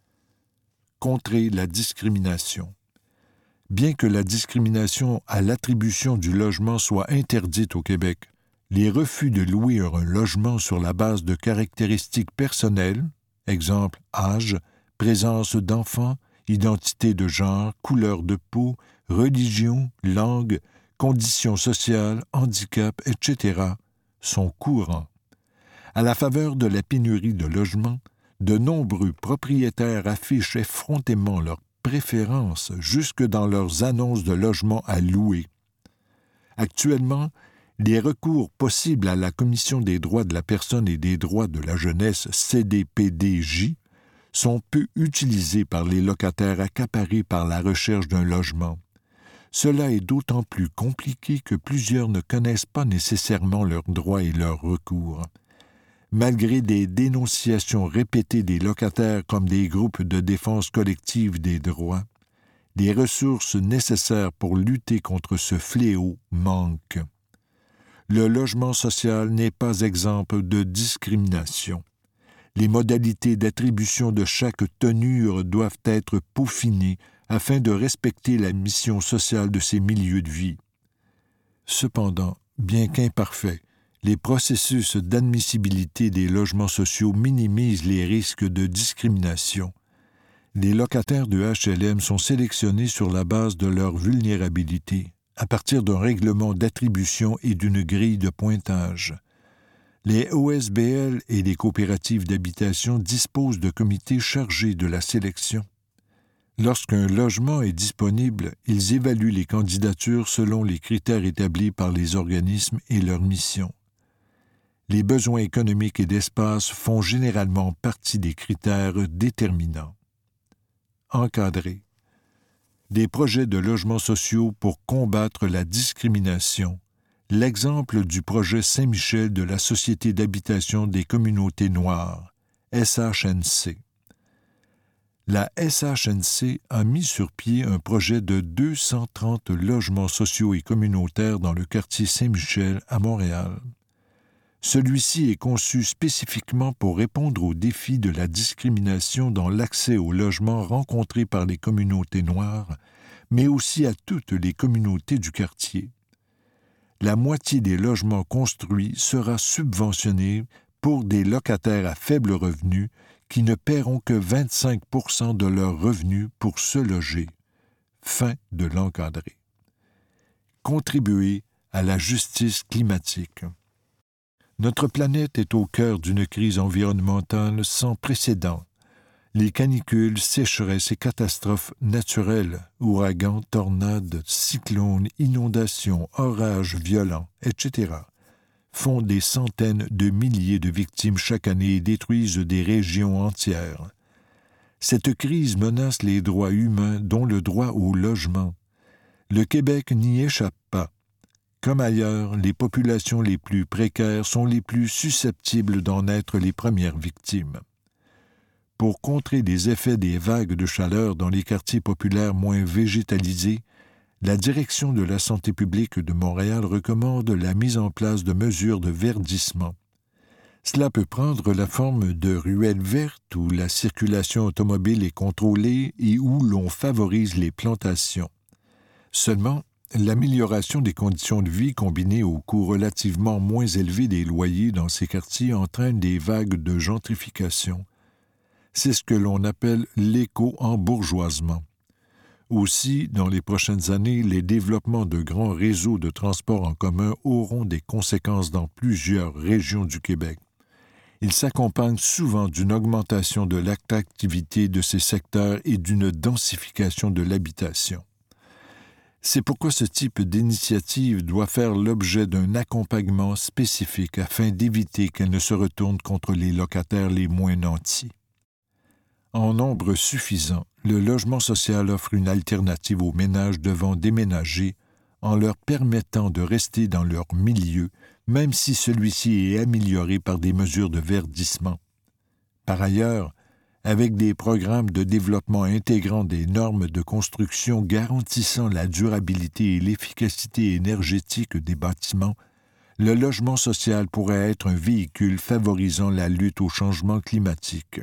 Contrer la discrimination. Bien que la discrimination à l'attribution du logement soit interdite au Québec, les refus de louer un logement sur la base de caractéristiques personnelles, exemple âge, présence d'enfants, identité de genre, couleur de peau, religion, langue, conditions sociales, handicap, etc., sont courants. À la faveur de la pénurie de logements, de nombreux propriétaires affichent effrontément leurs préférences jusque dans leurs annonces de logements à louer. Actuellement, les recours possibles à la Commission des droits de la personne et des droits de la jeunesse, CDPDJ, sont peu utilisés par les locataires accaparés par la recherche d'un logement. Cela est d'autant plus compliqué que plusieurs ne connaissent pas nécessairement leurs droits et leurs recours. Malgré des dénonciations répétées des locataires comme des groupes de défense collective des droits, les ressources nécessaires pour lutter contre ce fléau manquent. Le logement social n'est pas exempt de discrimination. Les modalités d'attribution de chaque tenure doivent être peaufinées afin de respecter la mission sociale de ces milieux de vie. Cependant, bien qu'imparfaits, les processus d'admissibilité des logements sociaux minimisent les risques de discrimination. Les locataires de HLM sont sélectionnés sur la base de leur vulnérabilité, à partir d'un règlement d'attribution et d'une grille de pointage. Les OSBL et les coopératives d'habitation disposent de comités chargés de la sélection. Lorsqu'un logement est disponible, ils évaluent les candidatures selon les critères établis par les organismes et leur mission. Les besoins économiques et d'espace font généralement partie des critères déterminants. Encadrer. Des projets de logements sociaux pour combattre la discrimination. L'exemple du projet Saint-Michel de la Société d'habitation des communautés noires, SHNC. La SHNC a mis sur pied un projet de 230 logements sociaux et communautaires dans le quartier Saint-Michel à Montréal. Celui-ci est conçu spécifiquement pour répondre aux défis de la discrimination dans l'accès aux logements rencontrés par les communautés noires, mais aussi à toutes les communautés du quartier. La moitié des logements construits sera subventionnée pour des locataires à faible revenu qui ne paieront que 25% de leurs revenus pour se loger. Fin de l'encadré. Contribuer à la justice climatique. Notre planète est au cœur d'une crise environnementale sans précédent. Les canicules, sécheresses et catastrophes naturelles, ouragans, tornades, cyclones, inondations, orages violents, etc., font des centaines de milliers de victimes chaque année et détruisent des régions entières. Cette crise menace les droits humains, dont le droit au logement. Le Québec n'y échappe pas. Comme ailleurs, les populations les plus précaires sont les plus susceptibles d'en être les premières victimes. Pour contrer les effets des vagues de chaleur dans les quartiers populaires moins végétalisés, la Direction de la santé publique de Montréal recommande la mise en place de mesures de verdissement. Cela peut prendre la forme de ruelles vertes où la circulation automobile est contrôlée et où l'on favorise les plantations. Seulement, l'amélioration des conditions de vie combinée au coût relativement moins élevé des loyers dans ces quartiers entraîne des vagues de gentrification. C'est ce que l'on appelle l'éco-embourgeoisement. Aussi, dans les prochaines années, les développements de grands réseaux de transport en commun auront des conséquences dans plusieurs régions du Québec. Ils s'accompagnent souvent d'une augmentation de l'attractivité de ces secteurs et d'une densification de l'habitation. C'est pourquoi ce type d'initiative doit faire l'objet d'un accompagnement spécifique afin d'éviter qu'elle ne se retourne contre les locataires les moins nantis. En nombre suffisant, le logement social offre une alternative aux ménages devant déménager en leur permettant de rester dans leur milieu, même si celui-ci est amélioré par des mesures de verdissement. Par ailleurs, avec des programmes de développement intégrant des normes de construction garantissant la durabilité et l'efficacité énergétique des bâtiments, le logement social pourrait être un véhicule favorisant la lutte au changement climatique.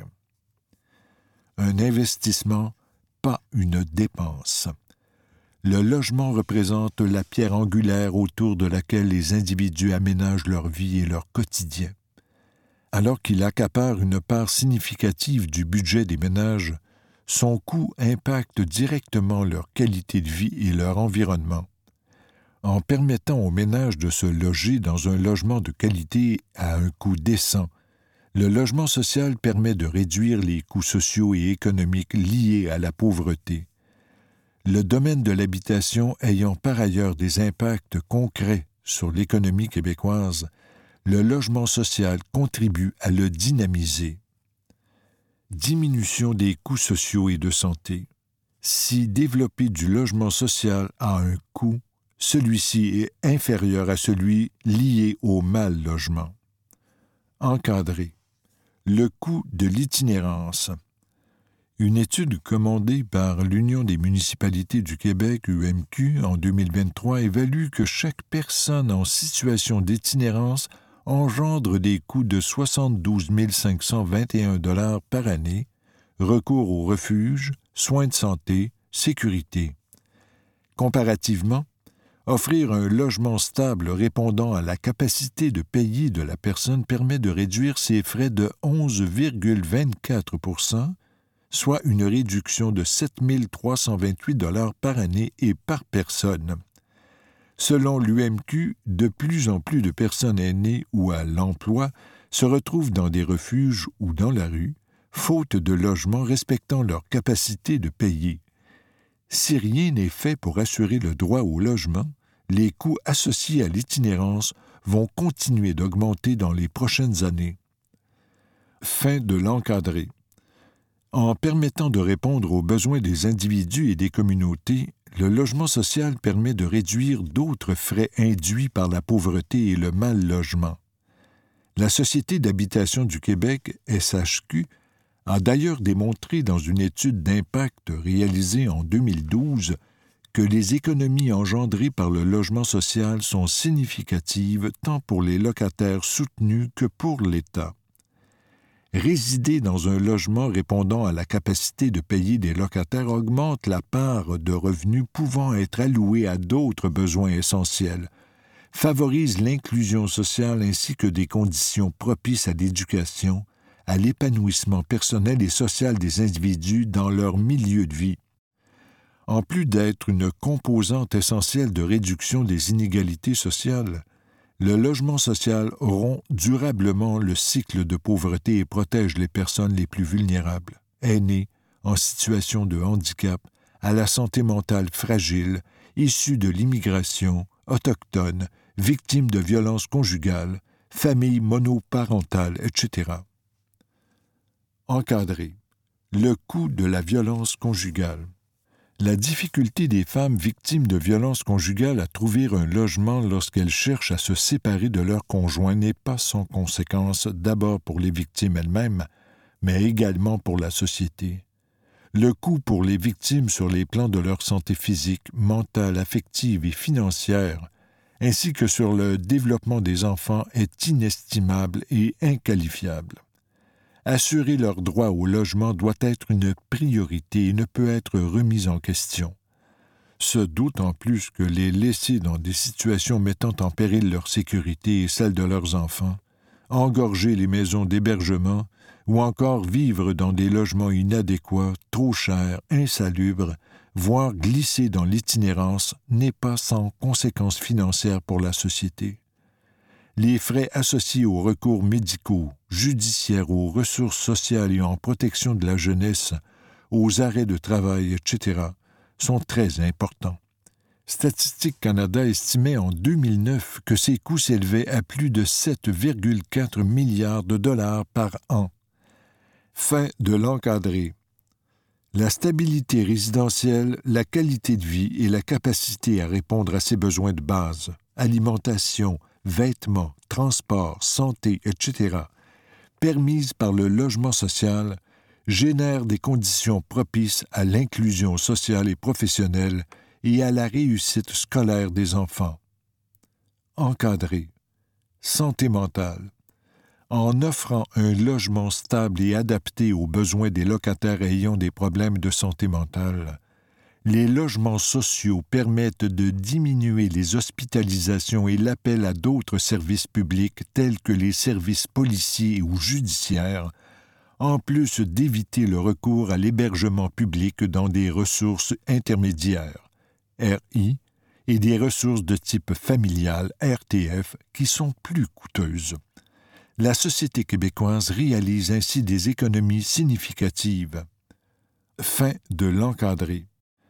Un investissement, pas une dépense. Le logement représente la pierre angulaire autour de laquelle les individus aménagent leur vie et leur quotidien. Alors qu'il accapare une part significative du budget des ménages, son coût impacte directement leur qualité de vie et leur environnement. En permettant aux ménages de se loger dans un logement de qualité à un coût décent, le logement social permet de réduire les coûts sociaux et économiques liés à la pauvreté. Le domaine de l'habitation ayant par ailleurs des impacts concrets sur l'économie québécoise, le logement social contribue à le dynamiser. Diminution des coûts sociaux et de santé. Si développer du logement social a un coût, celui-ci est inférieur à celui lié au mal logement. Encadrer. Le coût de l'itinérance. Une étude commandée par l'Union des municipalités du Québec, UMQ, en 2023 évalue que chaque personne en situation d'itinérance engendre des coûts de 72 521 $ par année, recours au refuge, soins de santé, sécurité. Comparativement, offrir un logement stable répondant à la capacité de payer de la personne permet de réduire ses frais de 11,24 %, soit une réduction de 7 328 $ par année et par personne. Selon l'UMQ, de plus en plus de personnes aînées ou à l'emploi se retrouvent dans des refuges ou dans la rue, faute de logements respectant leur capacité de payer. Si rien n'est fait pour assurer le droit au logement, les coûts associés à l'itinérance vont continuer d'augmenter dans les prochaines années. Fin de l'encadré. En permettant de répondre aux besoins des individus et des communautés, le logement social permet de réduire d'autres frais induits par la pauvreté et le mal-logement. La Société d'habitation du Québec, SHQ, a d'ailleurs démontré dans une étude d'impact réalisée en 2012 que les économies engendrées par le logement social sont significatives tant pour les locataires soutenus que pour l'État. Résider dans un logement répondant à la capacité de payer des locataires augmente la part de revenus pouvant être alloués à d'autres besoins essentiels, favorise l'inclusion sociale ainsi que des conditions propices à l'éducation, à l'épanouissement personnel et social des individus dans leur milieu de vie. En plus d'être une composante essentielle de réduction des inégalités sociales, le logement social rompt durablement le cycle de pauvreté et protège les personnes les plus vulnérables, aînés, en situation de handicap, à la santé mentale fragile, issus de l'immigration, autochtones, victimes de violences conjugales, familles monoparentales, etc. Encadré. Le coût de la violence conjugale. La difficulté des femmes victimes de violences conjugales à trouver un logement lorsqu'elles cherchent à se séparer de leur conjoint n'est pas sans conséquence d'abord pour les victimes elles-mêmes, mais également pour la société. Le coût pour les victimes sur les plans de leur santé physique, mentale, affective et financière, ainsi que sur le développement des enfants, est inestimable et inqualifiable. Assurer leur droit au logement doit être une priorité et ne peut être remis en question. Ce d'autant plus que les laisser dans des situations mettant en péril leur sécurité et celle de leurs enfants, engorger les maisons d'hébergement ou encore vivre dans des logements inadéquats, trop chers, insalubres, voire glisser dans l'itinérance n'est pas sans conséquences financières pour la société. Les frais associés aux recours médicaux, judiciaires, aux ressources sociales et en protection de la jeunesse, aux arrêts de travail, etc., sont très importants. Statistique Canada estimait en 2009 que ces coûts s'élevaient à plus de 7,4 milliards de dollars par an. Fin de l'encadré. La stabilité résidentielle, la qualité de vie et la capacité à répondre à ses besoins de base, alimentation, vêtements, transports, santé, etc., permises par le logement social, génèrent des conditions propices à l'inclusion sociale et professionnelle et à la réussite scolaire des enfants. Encadré. Santé mentale. En offrant un logement stable et adapté aux besoins des locataires ayant des problèmes de santé mentale, les logements sociaux permettent de diminuer les hospitalisations et l'appel à d'autres services publics tels que les services policiers ou judiciaires, en plus d'éviter le recours à l'hébergement public dans des ressources intermédiaires, RI, et des ressources de type familial, RTF, qui sont plus coûteuses. La société québécoise réalise ainsi des économies significatives. Fin de l'encadré.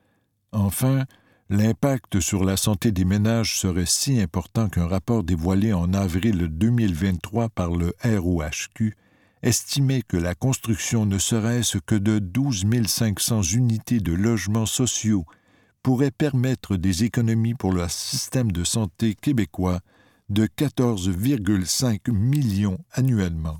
Enfin, l'impact sur la santé des ménages serait si important qu'un rapport dévoilé en avril 2023 par le ROHQ estimait que la construction ne serait-ce que de 12 500 unités de logements sociaux pourrait permettre des économies pour le système de santé québécois de 14,5 millions annuellement.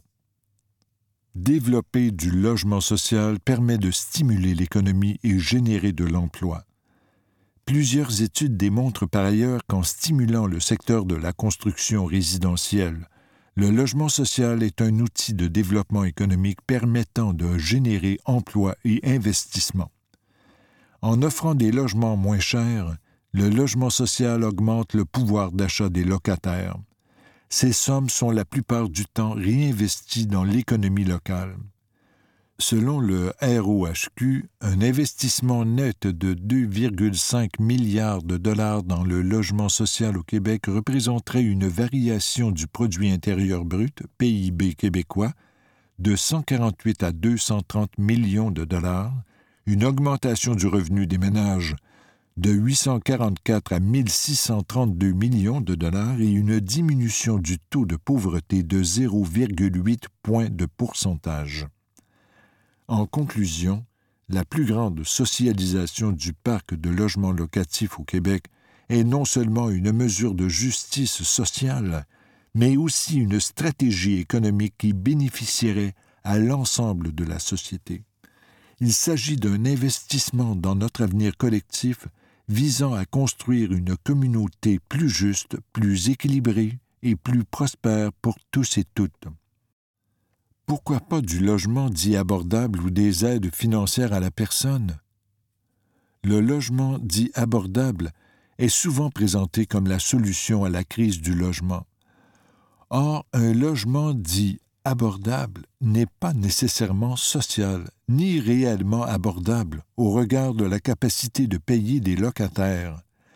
Développer du logement social permet de stimuler l'économie et générer de l'emploi. Plusieurs études démontrent par ailleurs qu'en stimulant le secteur de la construction résidentielle, le logement social est un outil de développement économique permettant de générer emploi et investissement. En offrant des logements moins chers, le logement social augmente le pouvoir d'achat des locataires. Ces sommes sont la plupart du temps réinvesties dans l'économie locale. Selon le ROHQ, un investissement net de 2,5 milliards de dollars dans le logement social au Québec représenterait une variation du produit intérieur brut, PIB québécois, de 148 à 230 millions de dollars, une augmentation du revenu des ménages de 844 à 1632 millions de dollars et une diminution du taux de pauvreté de 0,8 points de pourcentage. En conclusion, la plus grande socialisation du parc de logements locatifs au Québec est non seulement une mesure de justice sociale, mais aussi une stratégie économique qui bénéficierait à l'ensemble de la société. Il s'agit d'un investissement dans notre avenir collectif visant à construire une communauté plus juste, plus équilibrée et plus prospère pour tous et toutes. Pourquoi pas du logement dit abordable ou des aides financières à la personne? Le logement dit abordable est souvent présenté comme la solution à la crise du logement. Or, un logement dit abordable n'est pas nécessairement social, ni réellement abordable au regard de la capacité de payer des locataires.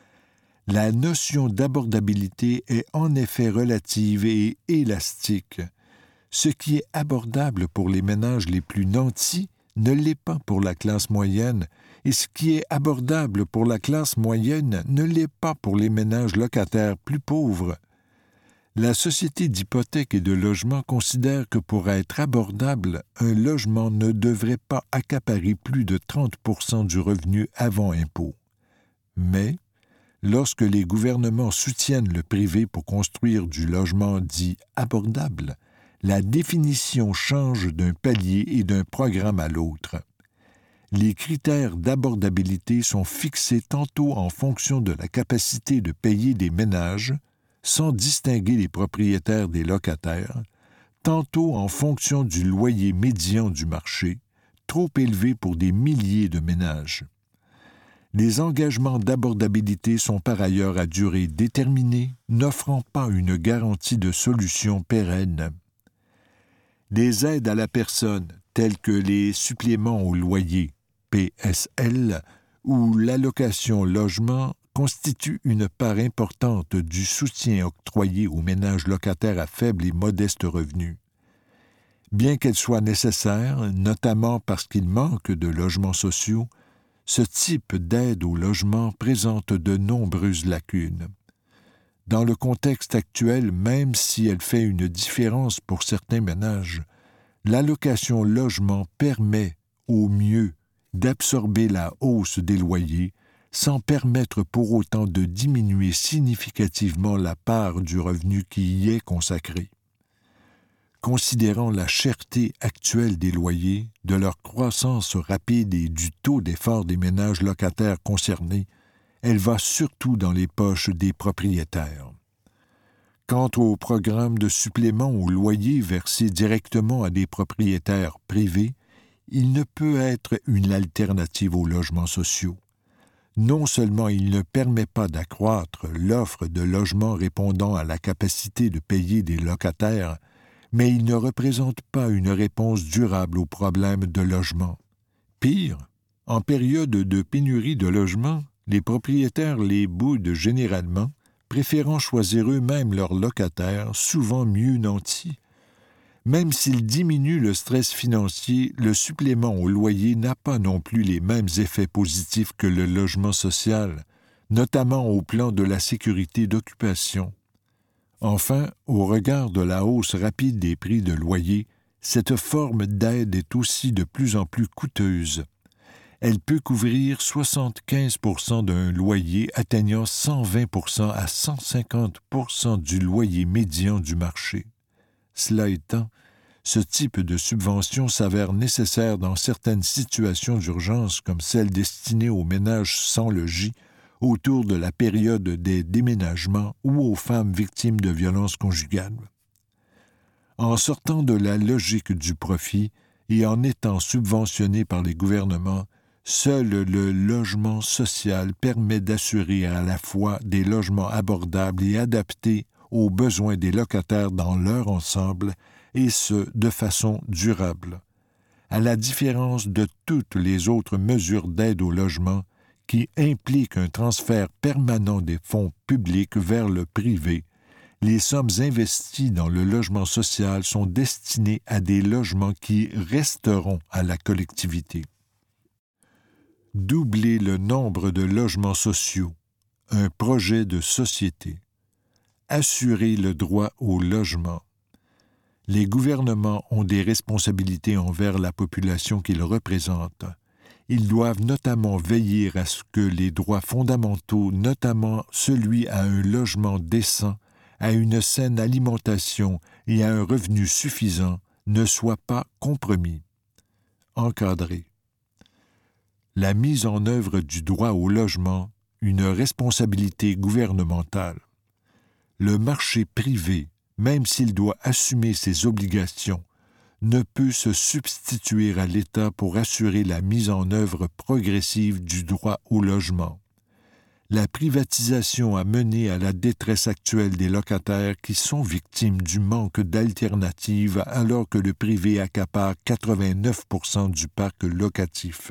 La notion d'abordabilité est en effet relative et élastique. Ce qui est abordable pour les ménages les plus nantis ne l'est pas pour la classe moyenne, et ce qui est abordable pour la classe moyenne ne l'est pas pour les ménages locataires plus pauvres. La Société d'hypothèque et de logement considère que pour être abordable, un logement ne devrait pas accaparer plus de 30% du revenu avant impôt. Mais, lorsque les gouvernements soutiennent le privé pour construire du logement dit abordable, la définition change d'un palier et d'un programme à l'autre. Les critères d'abordabilité sont fixés tantôt en fonction de la capacité de payer des ménages, sans distinguer les propriétaires des locataires, tantôt en fonction du loyer médian du marché, trop élevé pour des milliers de ménages. Les engagements d'abordabilité sont par ailleurs à durée déterminée, n'offrant pas une garantie de solution pérenne. Des aides à la personne, telles que les suppléments au loyer, PSL, ou l'allocation logement, constituent une part importante du soutien octroyé aux ménages locataires à faible et modeste revenu. Bien qu'elles soient nécessaires, notamment parce qu'il manque de logements sociaux, ce type d'aide au logement présente de nombreuses lacunes. Dans le contexte actuel, même si elle fait une différence pour certains ménages, l'allocation logement permet, au mieux, d'absorber la hausse des loyers sans permettre pour autant de diminuer significativement la part du revenu qui y est consacrée. Considérant la cherté actuelle des loyers, de leur croissance rapide et du taux d'effort des ménages locataires concernés, elle va surtout dans les poches des propriétaires. Quant au programme de supplément au loyer versé directement à des propriétaires privés, il ne peut être une alternative aux logements sociaux. Non seulement il ne permet pas d'accroître l'offre de logements répondant à la capacité de payer des locataires, mais il ne représente pas une réponse durable aux problèmes de logement. Pire, en période de pénurie de logements, les propriétaires les boudent généralement, préférant choisir eux-mêmes leurs locataires, souvent mieux nantis. Même s'il diminue le stress financier, le supplément au loyer n'a pas non plus les mêmes effets positifs que le logement social, notamment au plan de la sécurité d'occupation. Enfin, au regard de la hausse rapide des prix de loyer, cette forme d'aide est aussi de plus en plus coûteuse. Elle peut couvrir 75% d'un loyer atteignant 120% à 150% du loyer médian du marché. Cela étant, ce type de subvention s'avère nécessaire dans certaines situations d'urgence comme celle destinée aux ménages sans logis autour de la période des déménagements ou aux femmes victimes de violences conjugales. En sortant de la logique du profit et en étant subventionné par les gouvernements, seul le logement social permet d'assurer à la fois des logements abordables et adaptés aux besoins des locataires dans leur ensemble, et ce, de façon durable. À la différence de toutes les autres mesures d'aide au logement qui impliquent un transfert permanent des fonds publics vers le privé, les sommes investies dans le logement social sont destinées à des logements qui resteront à la collectivité. Doubler le nombre de logements sociaux, un projet de société. Assurer le droit au logement. Les gouvernements ont des responsabilités envers la population qu'ils représentent. Ils doivent notamment veiller à ce que les droits fondamentaux, notamment celui à un logement décent, à une saine alimentation et à un revenu suffisant, ne soient pas compromis. Encadrer. La mise en œuvre du droit au logement, une responsabilité gouvernementale. Le marché privé, même s'il doit assumer ses obligations, ne peut se substituer à l'État pour assurer la mise en œuvre progressive du droit au logement. La privatisation a mené à la détresse actuelle des locataires qui sont victimes du manque d'alternatives alors que le privé accapare 89% du parc locatif.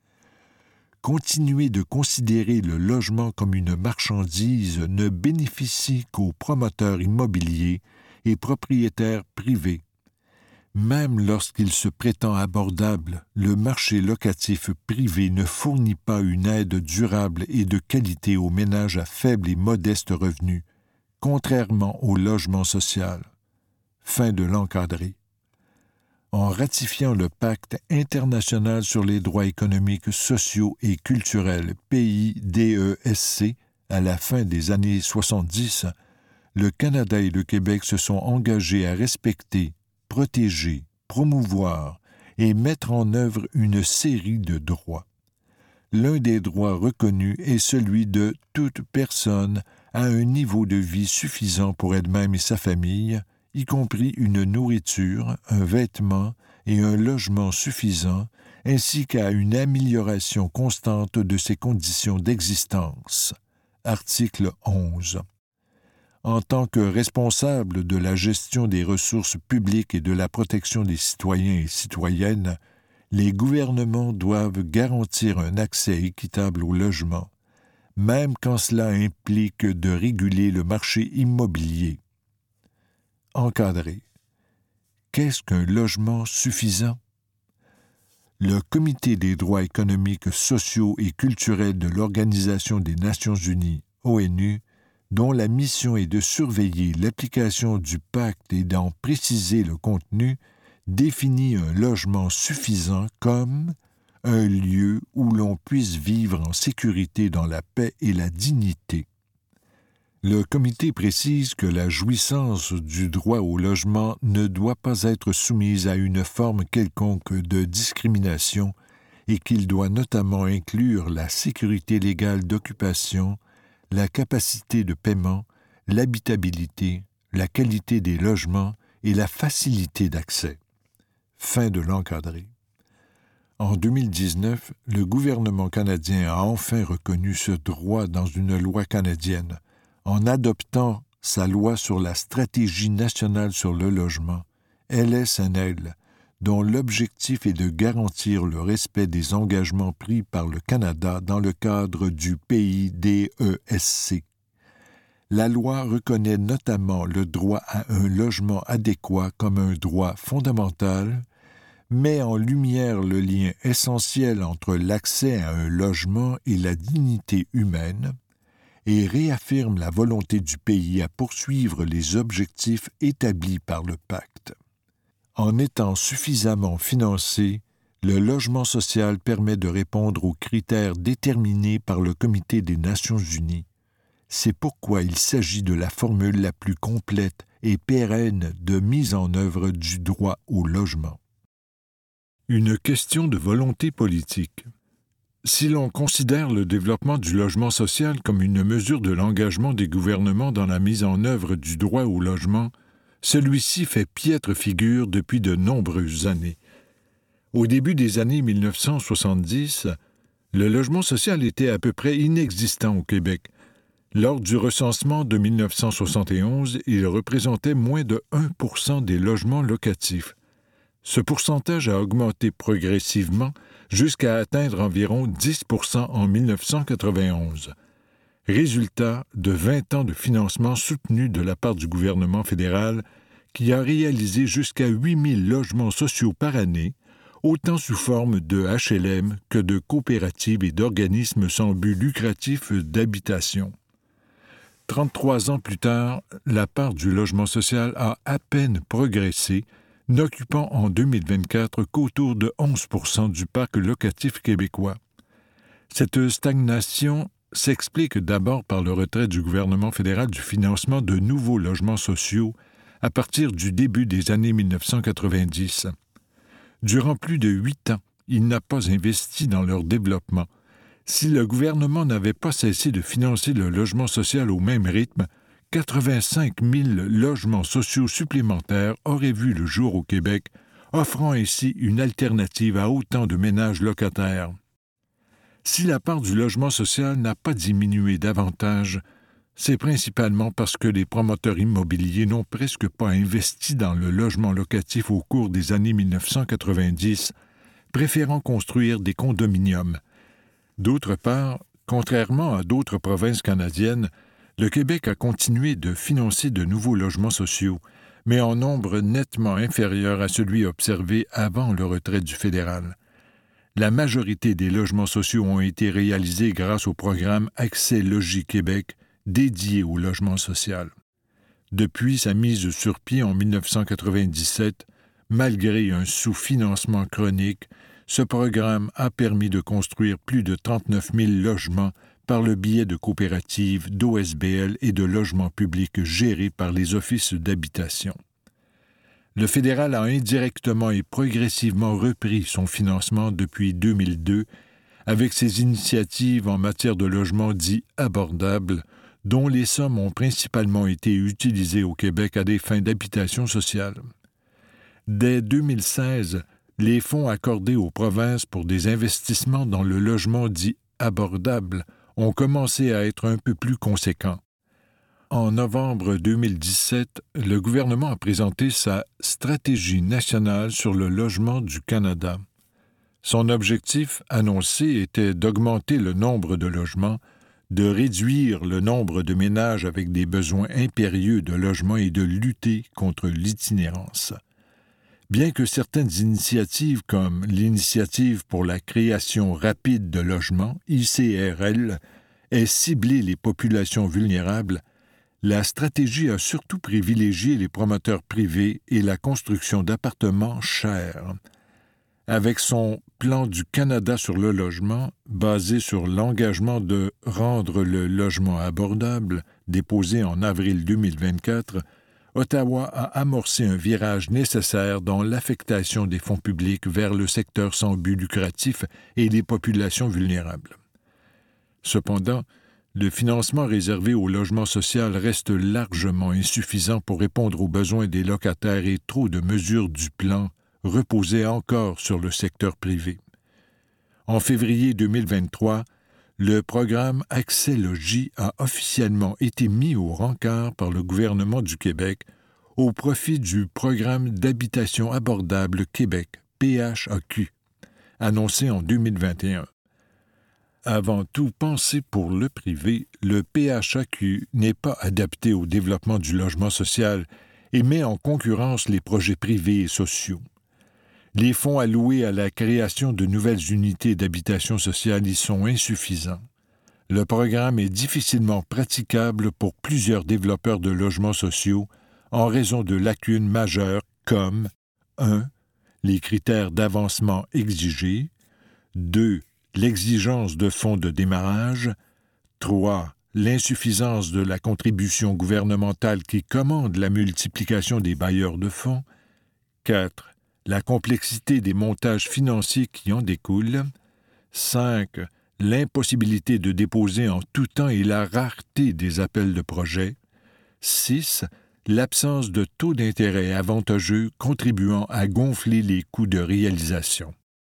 Continuer de considérer le logement comme une marchandise ne bénéficie qu'aux promoteurs immobiliers et propriétaires privés. Même lorsqu'il se prétend abordable, le marché locatif privé ne fournit pas une aide durable et de qualité aux ménages à faible et modeste revenu, contrairement au logement social. Fin de l'encadrer. En ratifiant le Pacte international sur les droits économiques, sociaux et culturels, PIDESC, à la fin des années 70, le Canada et le Québec se sont engagés à respecter, protéger, promouvoir et mettre en œuvre une série de droits. L'un des droits reconnus est celui de toute personne à un niveau de vie suffisant pour elle-même et sa famille, y compris une nourriture, un vêtement et un logement suffisant, ainsi qu'à une amélioration constante de ses conditions d'existence. Article 11. En tant que responsable de la gestion des ressources publiques et de la protection des citoyens et citoyennes, les gouvernements doivent garantir un accès équitable au logement, même quand cela implique de réguler le marché immobilier. Encadrer. Qu'est-ce qu'un logement suffisant? Le Comité des droits économiques, sociaux et culturels de l'Organisation des Nations unies, ONU, dont la mission est de surveiller l'application du pacte et d'en préciser le contenu, définit un logement suffisant comme un lieu où l'on puisse vivre en sécurité dans la paix et la dignité. Le comité précise que la jouissance du droit au logement ne doit pas être soumise à une forme quelconque de discrimination et qu'il doit notamment inclure la sécurité légale d'occupation, la capacité de paiement, l'habitabilité, la qualité des logements et la facilité d'accès. Fin de l'encadrer. En 2019, le gouvernement canadien a enfin reconnu ce droit dans une loi canadienne, en adoptant sa loi sur la stratégie nationale sur le logement, LSNL, dont l'objectif est de garantir le respect des engagements pris par le Canada dans le cadre du PIDESC. La loi reconnaît notamment le droit à un logement adéquat comme un droit fondamental, met en lumière le lien essentiel entre l'accès à un logement et la dignité humaine, et réaffirme la volonté du pays à poursuivre les objectifs établis par le pacte. En étant suffisamment financé, le logement social permet de répondre aux critères déterminés par le Comité des Nations unies. C'est pourquoi il s'agit de la formule la plus complète et pérenne de mise en œuvre du droit au logement. Une question de volonté politique. Si l'on considère le développement du logement social comme une mesure de l'engagement des gouvernements dans la mise en œuvre du droit au logement, celui-ci fait piètre figure depuis de nombreuses années. Au début des années 1970, le logement social était à peu près inexistant au Québec. Lors du recensement de 1971, il représentait moins de 1% des logements locatifs. Ce pourcentage a augmenté progressivement jusqu'à atteindre environ 10% en 1991. résultat de 20 ans de financement soutenu de la part du gouvernement fédéral qui a réalisé jusqu'à 8 000 logements sociaux par année, autant sous forme de HLM que de coopératives et d'organismes sans but lucratif d'habitation. 33 ans plus tard, la part du logement social a à peine progressé, n'occupant en 2024 qu'autour de 11 % du parc locatif québécois. Cette stagnation s'explique d'abord par le retrait du gouvernement fédéral du financement de nouveaux logements sociaux à partir du début des années 1990. Durant plus de 8 ans, il n'a pas investi dans leur développement. Si le gouvernement n'avait pas cessé de financer le logement social au même rythme, 85 000 logements sociaux supplémentaires auraient vu le jour au Québec, offrant ainsi une alternative à autant de ménages locataires. Si la part du logement social n'a pas diminué davantage, c'est principalement parce que les promoteurs immobiliers n'ont presque pas investi dans le logement locatif au cours des années 1990, préférant construire des condominiums. D'autre part, contrairement à d'autres provinces canadiennes, le Québec a continué de financer de nouveaux logements sociaux, mais en nombre nettement inférieur à celui observé avant le retrait du fédéral. La majorité des logements sociaux ont été réalisés grâce au programme Accès Logis Québec, dédié au logement social. Depuis sa mise sur pied en 1997, malgré un sous-financement chronique, ce programme a permis de construire plus de 39 000 logements par le biais de coopératives, d'OSBL et de logements publics gérés par les offices d'habitation. Le fédéral a indirectement et progressivement repris son financement depuis 2002 avec ses initiatives en matière de logements dits abordables, dont les sommes ont principalement été utilisées au Québec à des fins d'habitation sociale. Dès 2016, les fonds accordés aux provinces pour des investissements dans le logement dit abordable ont commencé à être un peu plus conséquents. En novembre 2017, le gouvernement a présenté sa Stratégie nationale sur le logement du Canada. Son objectif annoncé était d'augmenter le nombre de logements, de réduire le nombre de ménages avec des besoins impérieux de logement et de lutter contre l'itinérance. Bien que certaines initiatives comme l'Initiative pour la création rapide de logements, ICRL, aient ciblé les populations vulnérables, la stratégie a surtout privilégié les promoteurs privés et la construction d'appartements chers. Avec son Plan du Canada sur le logement, basé sur l'engagement de rendre le logement abordable, déposé en avril 2024, Ottawa a amorcé un virage nécessaire dans l'affectation des fonds publics vers le secteur sans but lucratif et les populations vulnérables. Cependant, le financement réservé au logement social reste largement insuffisant pour répondre aux besoins des locataires et trop de mesures du plan reposaient encore sur le secteur privé. En février 2023, le programme Accès Logis a officiellement été mis au rencard par le gouvernement du Québec au profit du Programme d'habitation abordable Québec, PHAQ, annoncé en 2021. Avant tout pensé pour le privé, le PHAQ n'est pas adapté au développement du logement social et met en concurrence les projets privés et sociaux. Les fonds alloués à la création de nouvelles unités d'habitation sociale y sont insuffisants. Le programme est difficilement praticable pour plusieurs développeurs de logements sociaux en raison de lacunes majeures comme 1. Les critères d'avancement exigés, 2. L'exigence de fonds de démarrage, 3. L'insuffisance de la contribution gouvernementale qui commande la multiplication des bailleurs de fonds, 4. La complexité des montages financiers qui en découlent, 5. L'impossibilité de déposer en tout temps et la rareté des appels de projet, 6. L'absence de taux d'intérêt avantageux contribuant à gonfler les coûts de réalisation.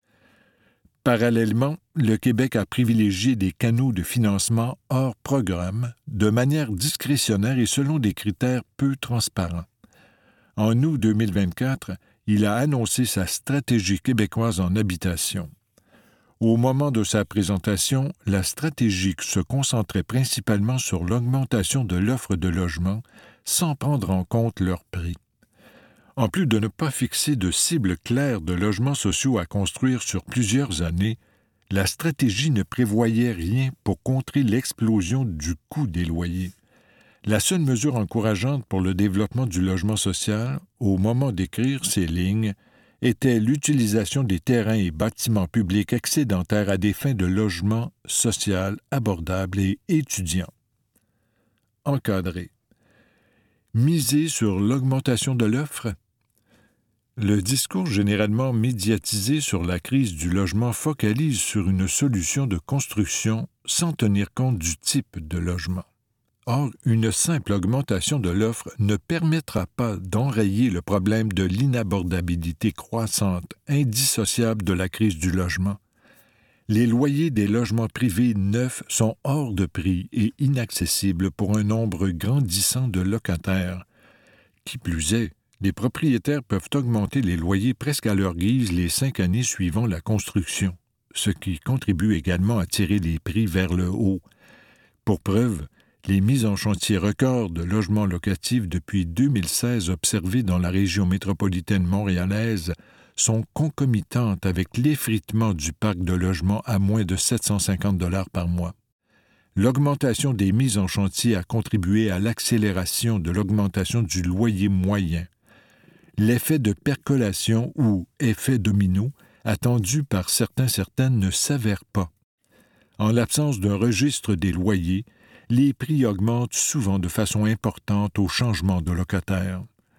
Parallèlement, le Québec a privilégié des canaux de financement hors programme de manière discrétionnaire et selon des critères peu transparents. En août 2024, il a annoncé sa stratégie québécoise en habitation. Au moment de sa présentation, la stratégie se concentrait principalement sur l'augmentation de l'offre de logements sans prendre en compte leur prix. En plus de ne pas fixer de cible claire de logements sociaux à construire sur plusieurs années, la stratégie ne prévoyait rien pour contrer l'explosion du coût des loyers. La seule mesure encourageante pour le développement du logement social, au moment d'écrire ces lignes, était l'utilisation des terrains et bâtiments publics excédentaires à des fins de logement social abordable et étudiant. Encadré. Miser sur l'augmentation de l'offre. Le discours généralement médiatisé sur la crise du logement focalise sur une solution de construction sans tenir compte du type de logement. Or, une simple augmentation de l'offre ne permettra pas d'enrayer le problème de l'inabordabilité croissante, indissociable de la crise du logement. Les loyers des logements privés neufs sont hors de prix et inaccessibles pour un nombre grandissant de locataires. Qui plus est, les propriétaires peuvent augmenter les loyers presque à leur guise les 5 années suivant la construction, ce qui contribue également à tirer les prix vers le haut. Pour preuve, les mises en chantier records de logements locatifs depuis 2016 observées dans la région métropolitaine montréalaise sont concomitantes avec l'effritement du parc de logements à moins de 750 $ par mois. L'augmentation des mises en chantier a contribué à l'accélération de l'augmentation du loyer moyen. L'effet de percolation ou effet domino attendu par certaines ne s'avère pas. En l'absence d'un registre des loyers, les prix augmentent souvent de façon importante au changement de locataire.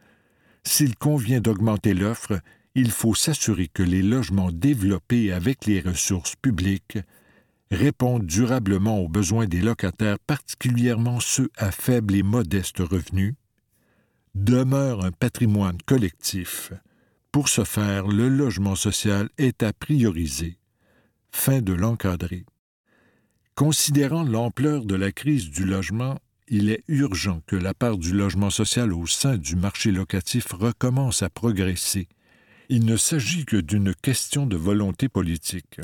S'il convient d'augmenter l'offre, il faut s'assurer que les logements développés avec les ressources publiques répondent durablement aux besoins des locataires, particulièrement ceux à faible et modeste revenu, demeurent un patrimoine collectif. Pour ce faire, le logement social est à prioriser. Fin de l'encadré. Considérant l'ampleur de la crise du logement, il est urgent que la part du logement social au sein du marché locatif recommence à progresser. Il ne s'agit que d'une question de volonté politique.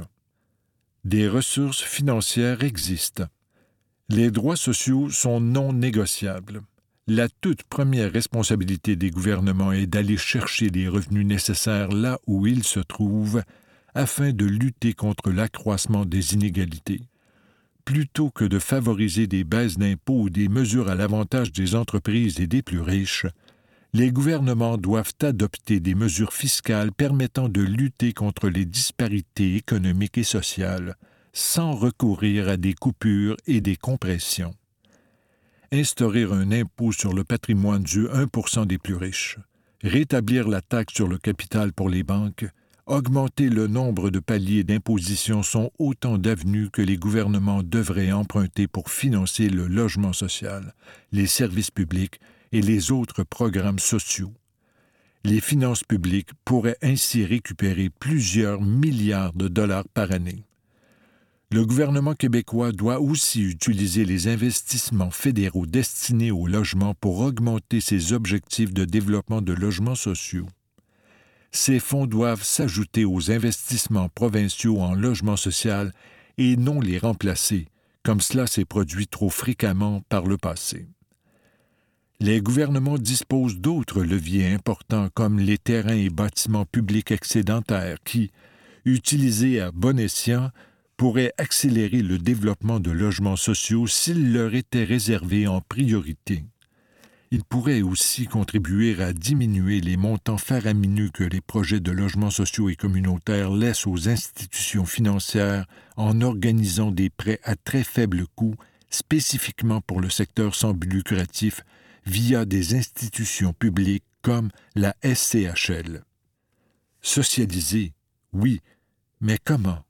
Des ressources financières existent. Les droits sociaux sont non négociables. La toute première responsabilité des gouvernements est d'aller chercher les revenus nécessaires là où ils se trouvent afin de lutter contre l'accroissement des inégalités. Plutôt que de favoriser des baisses d'impôts ou des mesures à l'avantage des entreprises et des plus riches, les gouvernements doivent adopter des mesures fiscales permettant de lutter contre les disparités économiques et sociales, sans recourir à des coupures et des compressions. Instaurer un impôt sur le patrimoine du 1% des plus riches, rétablir la taxe sur le capital pour les banques, augmenter le nombre de paliers d'imposition sont autant d'avenues que les gouvernements devraient emprunter pour financer le logement social, les services publics et les autres programmes sociaux. Les finances publiques pourraient ainsi récupérer plusieurs milliards de dollars par année. Le gouvernement québécois doit aussi utiliser les investissements fédéraux destinés au logement pour augmenter ses objectifs de développement de logements sociaux. Ces fonds doivent s'ajouter aux investissements provinciaux en logement social et non les remplacer, comme cela s'est produit trop fréquemment par le passé. Les gouvernements disposent d'autres leviers importants comme les terrains et bâtiments publics excédentaires qui, utilisés à bon escient, pourraient accélérer le développement de logements sociaux s'ils leur étaient réservés en priorité. Ils pourraient aussi contribuer à diminuer les montants faramineux que les projets de logements sociaux et communautaires laissent aux institutions financières en organisant des prêts à très faible coût, spécifiquement pour le secteur sans but lucratif, via des institutions publiques comme la SCHL. Socialiser, oui, mais comment?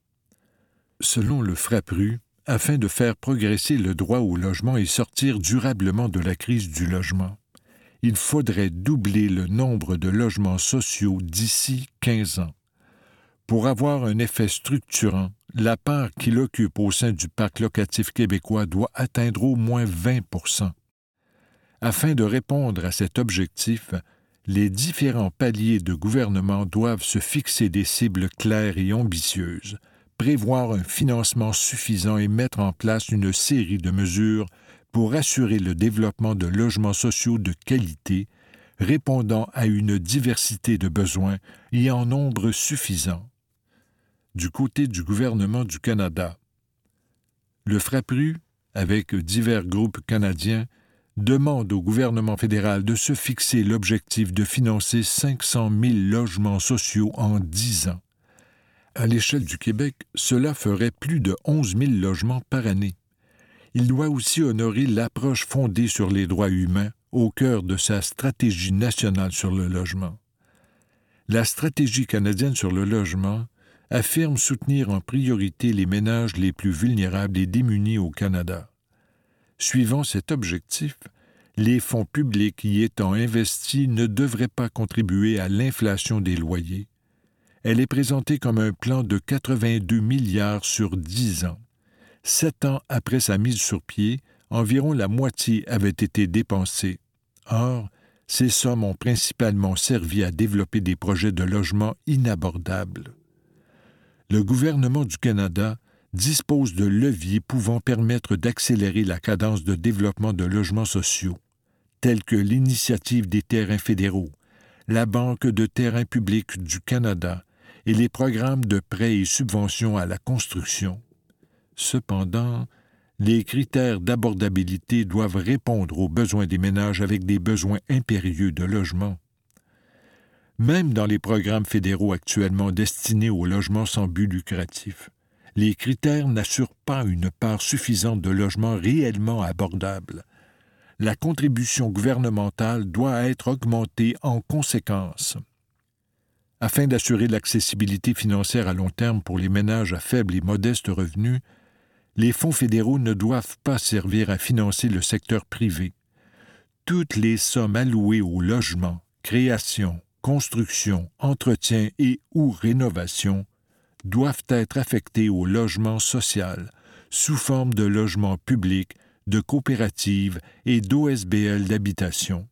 Selon le Frappru, afin de faire progresser le droit au logement et sortir durablement de la crise du logement, il faudrait doubler le nombre de logements sociaux d'ici 15 ans. Pour avoir un effet structurant, la part qu'il occupe au sein du parc locatif québécois doit atteindre au moins 20%. Afin de répondre à cet objectif, les différents paliers de gouvernement doivent se fixer des cibles claires et ambitieuses, prévoir un financement suffisant et mettre en place une série de mesures pour assurer le développement de logements sociaux de qualité, répondant à une diversité de besoins et en nombre suffisant. Du côté du gouvernement du Canada, le FRAPRU, avec divers groupes canadiens, demande au gouvernement fédéral de se fixer l'objectif de financer 500 000 logements sociaux en 10 ans. À l'échelle du Québec, cela ferait plus de 11 000 logements par année. Il doit aussi honorer l'approche fondée sur les droits humains au cœur de sa stratégie nationale sur le logement. La stratégie canadienne sur le logement affirme soutenir en priorité les ménages les plus vulnérables et démunis au Canada. Suivant cet objectif, les fonds publics y étant investis ne devraient pas contribuer à l'inflation des loyers. Elle est présentée comme un plan de 82 milliards sur 10 ans. 7 ans après sa mise sur pied, environ la moitié avait été dépensée. Or, ces sommes ont principalement servi à développer des projets de logement inabordables. Le gouvernement du Canada dispose de leviers pouvant permettre d'accélérer la cadence de développement de logements sociaux, tels que l'initiative des terrains fédéraux, la Banque de terrains publics du Canada et les programmes de prêts et subventions à la construction. Cependant, les critères d'abordabilité doivent répondre aux besoins des ménages avec des besoins impérieux de logement. Même dans les programmes fédéraux actuellement destinés au logement sans but lucratif, les critères n'assurent pas une part suffisante de logements réellement abordables. La contribution gouvernementale doit être augmentée en conséquence. Afin d'assurer l'accessibilité financière à long terme pour les ménages à faible et modeste revenus, les fonds fédéraux ne doivent pas servir à financer le secteur privé. Toutes les sommes allouées au logement, création, construction, entretien et ou rénovation doivent être affectées au logement social, sous forme de logements publics, de coopératives et d'OSBL d'habitation.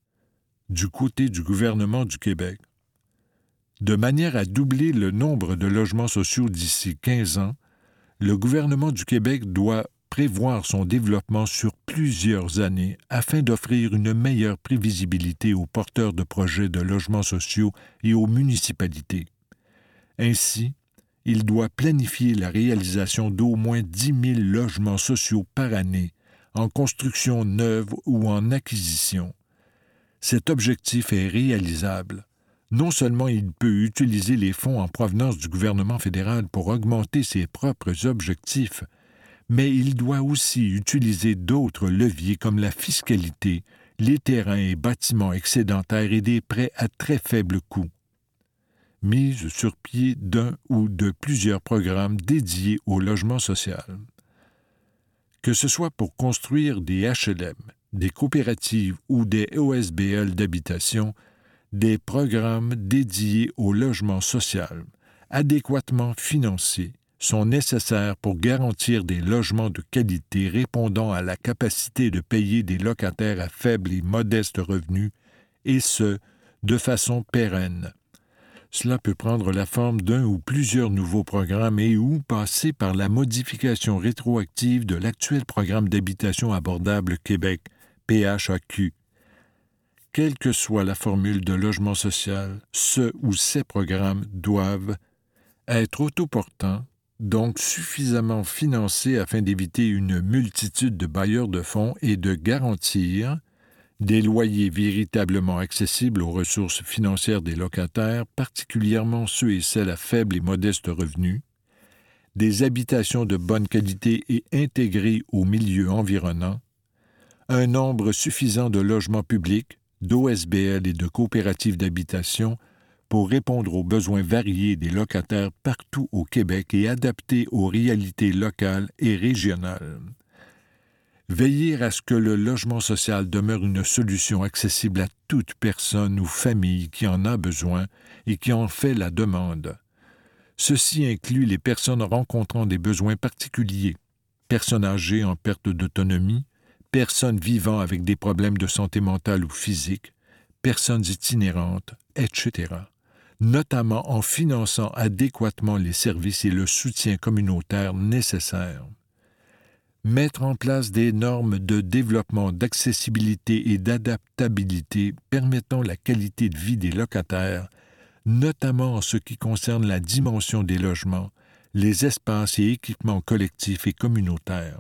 Du côté du gouvernement du Québec, de manière à doubler le nombre de logements sociaux d'ici 15 ans, le gouvernement du Québec doit prévoir son développement sur plusieurs années afin d'offrir une meilleure prévisibilité aux porteurs de projets de logements sociaux et aux municipalités. Ainsi, il doit planifier la réalisation d'au moins 10 000 logements sociaux par année, en construction neuve ou en acquisition. Cet objectif est réalisable. Non seulement il peut utiliser les fonds en provenance du gouvernement fédéral pour augmenter ses propres objectifs, mais il doit aussi utiliser d'autres leviers comme la fiscalité, les terrains et bâtiments excédentaires et des prêts à très faible coût. Mise sur pied d'un ou de plusieurs programmes dédiés au logement social. Que ce soit pour construire des HLM, des coopératives ou des OSBL d'habitation, des programmes dédiés au logement social, adéquatement financés, sont nécessaires pour garantir des logements de qualité répondant à la capacité de payer des locataires à faible et modeste revenus, et ce, de façon pérenne. Cela peut prendre la forme d'un ou plusieurs nouveaux programmes et ou passer par la modification rétroactive de l'actuel programme d'habitation abordable Québec, PHAQ. Quelle que soit la formule de logement social, ce ou ces programmes doivent être autoportants, donc suffisamment financés afin d'éviter une multitude de bailleurs de fonds et de garantir des loyers véritablement accessibles aux ressources financières des locataires, particulièrement ceux et celles à faible et modeste revenus, des habitations de bonne qualité et intégrées au milieu environnant, un nombre suffisant de logements publics, d'OSBL et de coopératives d'habitation pour répondre aux besoins variés des locataires partout au Québec et adaptés aux réalités locales et régionales. Veiller à ce que le logement social demeure une solution accessible à toute personne ou famille qui en a besoin et qui en fait la demande. Ceci inclut les personnes rencontrant des besoins particuliers, personnes âgées en perte d'autonomie, personnes vivant avec des problèmes de santé mentale ou physique, personnes itinérantes, etc. notamment en finançant adéquatement les services et le soutien communautaire nécessaires. Mettre en place des normes de développement, d'accessibilité et d'adaptabilité permettant la qualité de vie des locataires, notamment en ce qui concerne la dimension des logements, les espaces et équipements collectifs et communautaires.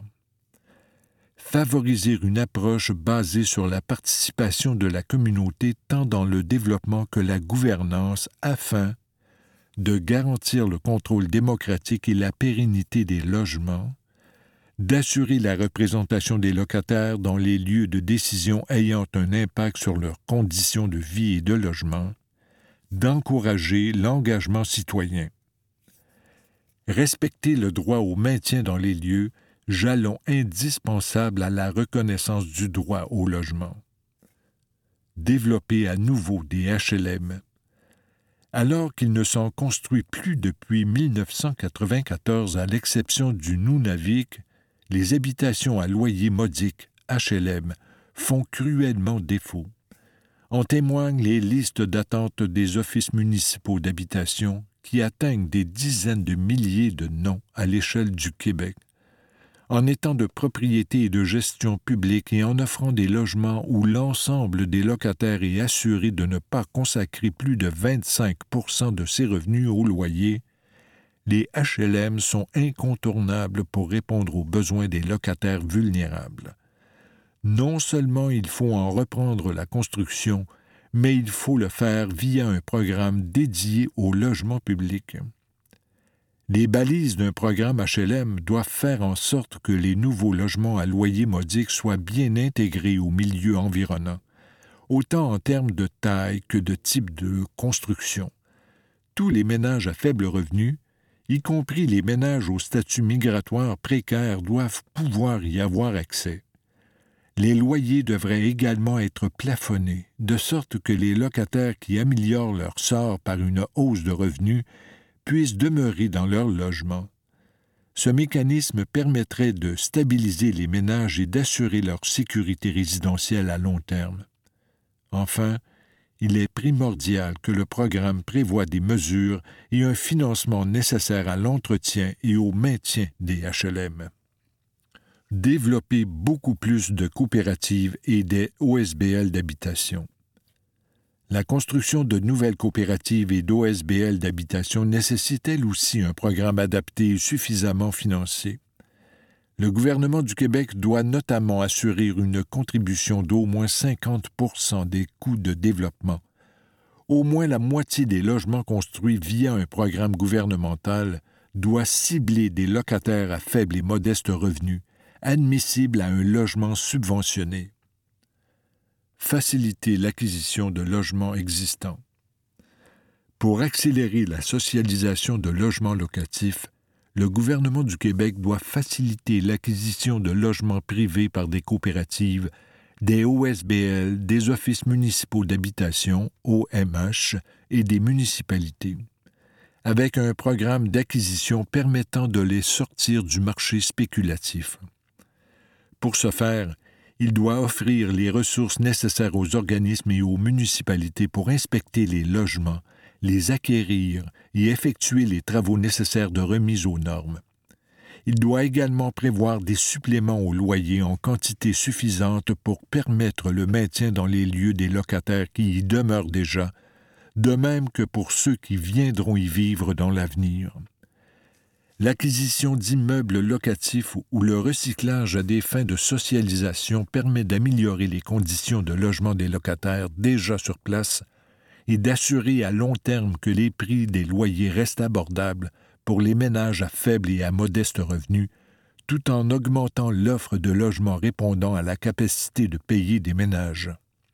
Favoriser une approche basée sur la participation de la communauté tant dans le développement que la gouvernance afin de garantir le contrôle démocratique et la pérennité des logements, d'assurer la représentation des locataires dans les lieux de décision ayant un impact sur leurs conditions de vie et de logement, d'encourager l'engagement citoyen. Respecter le droit au maintien dans les lieux, jalon indispensable à la reconnaissance du droit au logement. Développer à nouveau des HLM. Alors qu'ils ne sont construits plus depuis 1994 à l'exception du Nunavik, les habitations à loyer modique, HLM, font cruellement défaut. En témoignent les listes d'attente des offices municipaux d'habitation qui atteignent des dizaines de milliers de noms à l'échelle du Québec. En étant de propriété et de gestion publique et en offrant des logements où l'ensemble des locataires est assuré de ne pas consacrer plus de 25% de ses revenus au loyer, les HLM sont incontournables pour répondre aux besoins des locataires vulnérables. Non seulement il faut en reprendre la construction, mais il faut le faire via un programme dédié au logement public. Les balises d'un programme HLM doivent faire en sorte que les nouveaux logements à loyer modique soient bien intégrés au milieu environnant, autant en termes de taille que de type de construction. Tous les ménages à faible revenu, y compris les ménages au statut migratoire précaire, doivent pouvoir y avoir accès. Les loyers devraient également être plafonnés, de sorte que les locataires qui améliorent leur sort par une hausse de revenus puissent demeurer dans leur logement. Ce mécanisme permettrait de stabiliser les ménages et d'assurer leur sécurité résidentielle à long terme. Enfin, il est primordial que le programme prévoie des mesures et un financement nécessaires à l'entretien et au maintien des HLM. Développer beaucoup plus de coopératives et des OSBL d'habitation. La construction de nouvelles coopératives et d'OSBL d'habitation nécessite elle aussi un programme adapté et suffisamment financé. Le gouvernement du Québec doit notamment assurer une contribution d'au moins 50% des coûts de développement. Au moins la moitié des logements construits via un programme gouvernemental doit cibler des locataires à faible et modeste revenu, admissibles à un logement subventionné. Faciliter l'acquisition de logements existants. Pour accélérer la socialisation de logements locatifs, le gouvernement du Québec doit faciliter l'acquisition de logements privés par des coopératives, des OSBL, des offices municipaux d'habitation, OMH, et des municipalités, avec un programme d'acquisition permettant de les sortir du marché spéculatif. Pour ce faire, il doit offrir les ressources nécessaires aux organismes et aux municipalités pour inspecter les logements, les acquérir et effectuer les travaux nécessaires de remise aux normes. Il doit également prévoir des suppléments au loyer en quantité suffisante pour permettre le maintien dans les lieux des locataires qui y demeurent déjà, de même que pour ceux qui viendront y vivre dans l'avenir. L'acquisition d'immeubles locatifs ou le recyclage à des fins de socialisation permet d'améliorer les conditions de logement des locataires déjà sur place et d'assurer à long terme que les prix des loyers restent abordables pour les ménages à faible et à modeste revenu, tout en augmentant l'offre de logements répondant à la capacité de payer des ménages.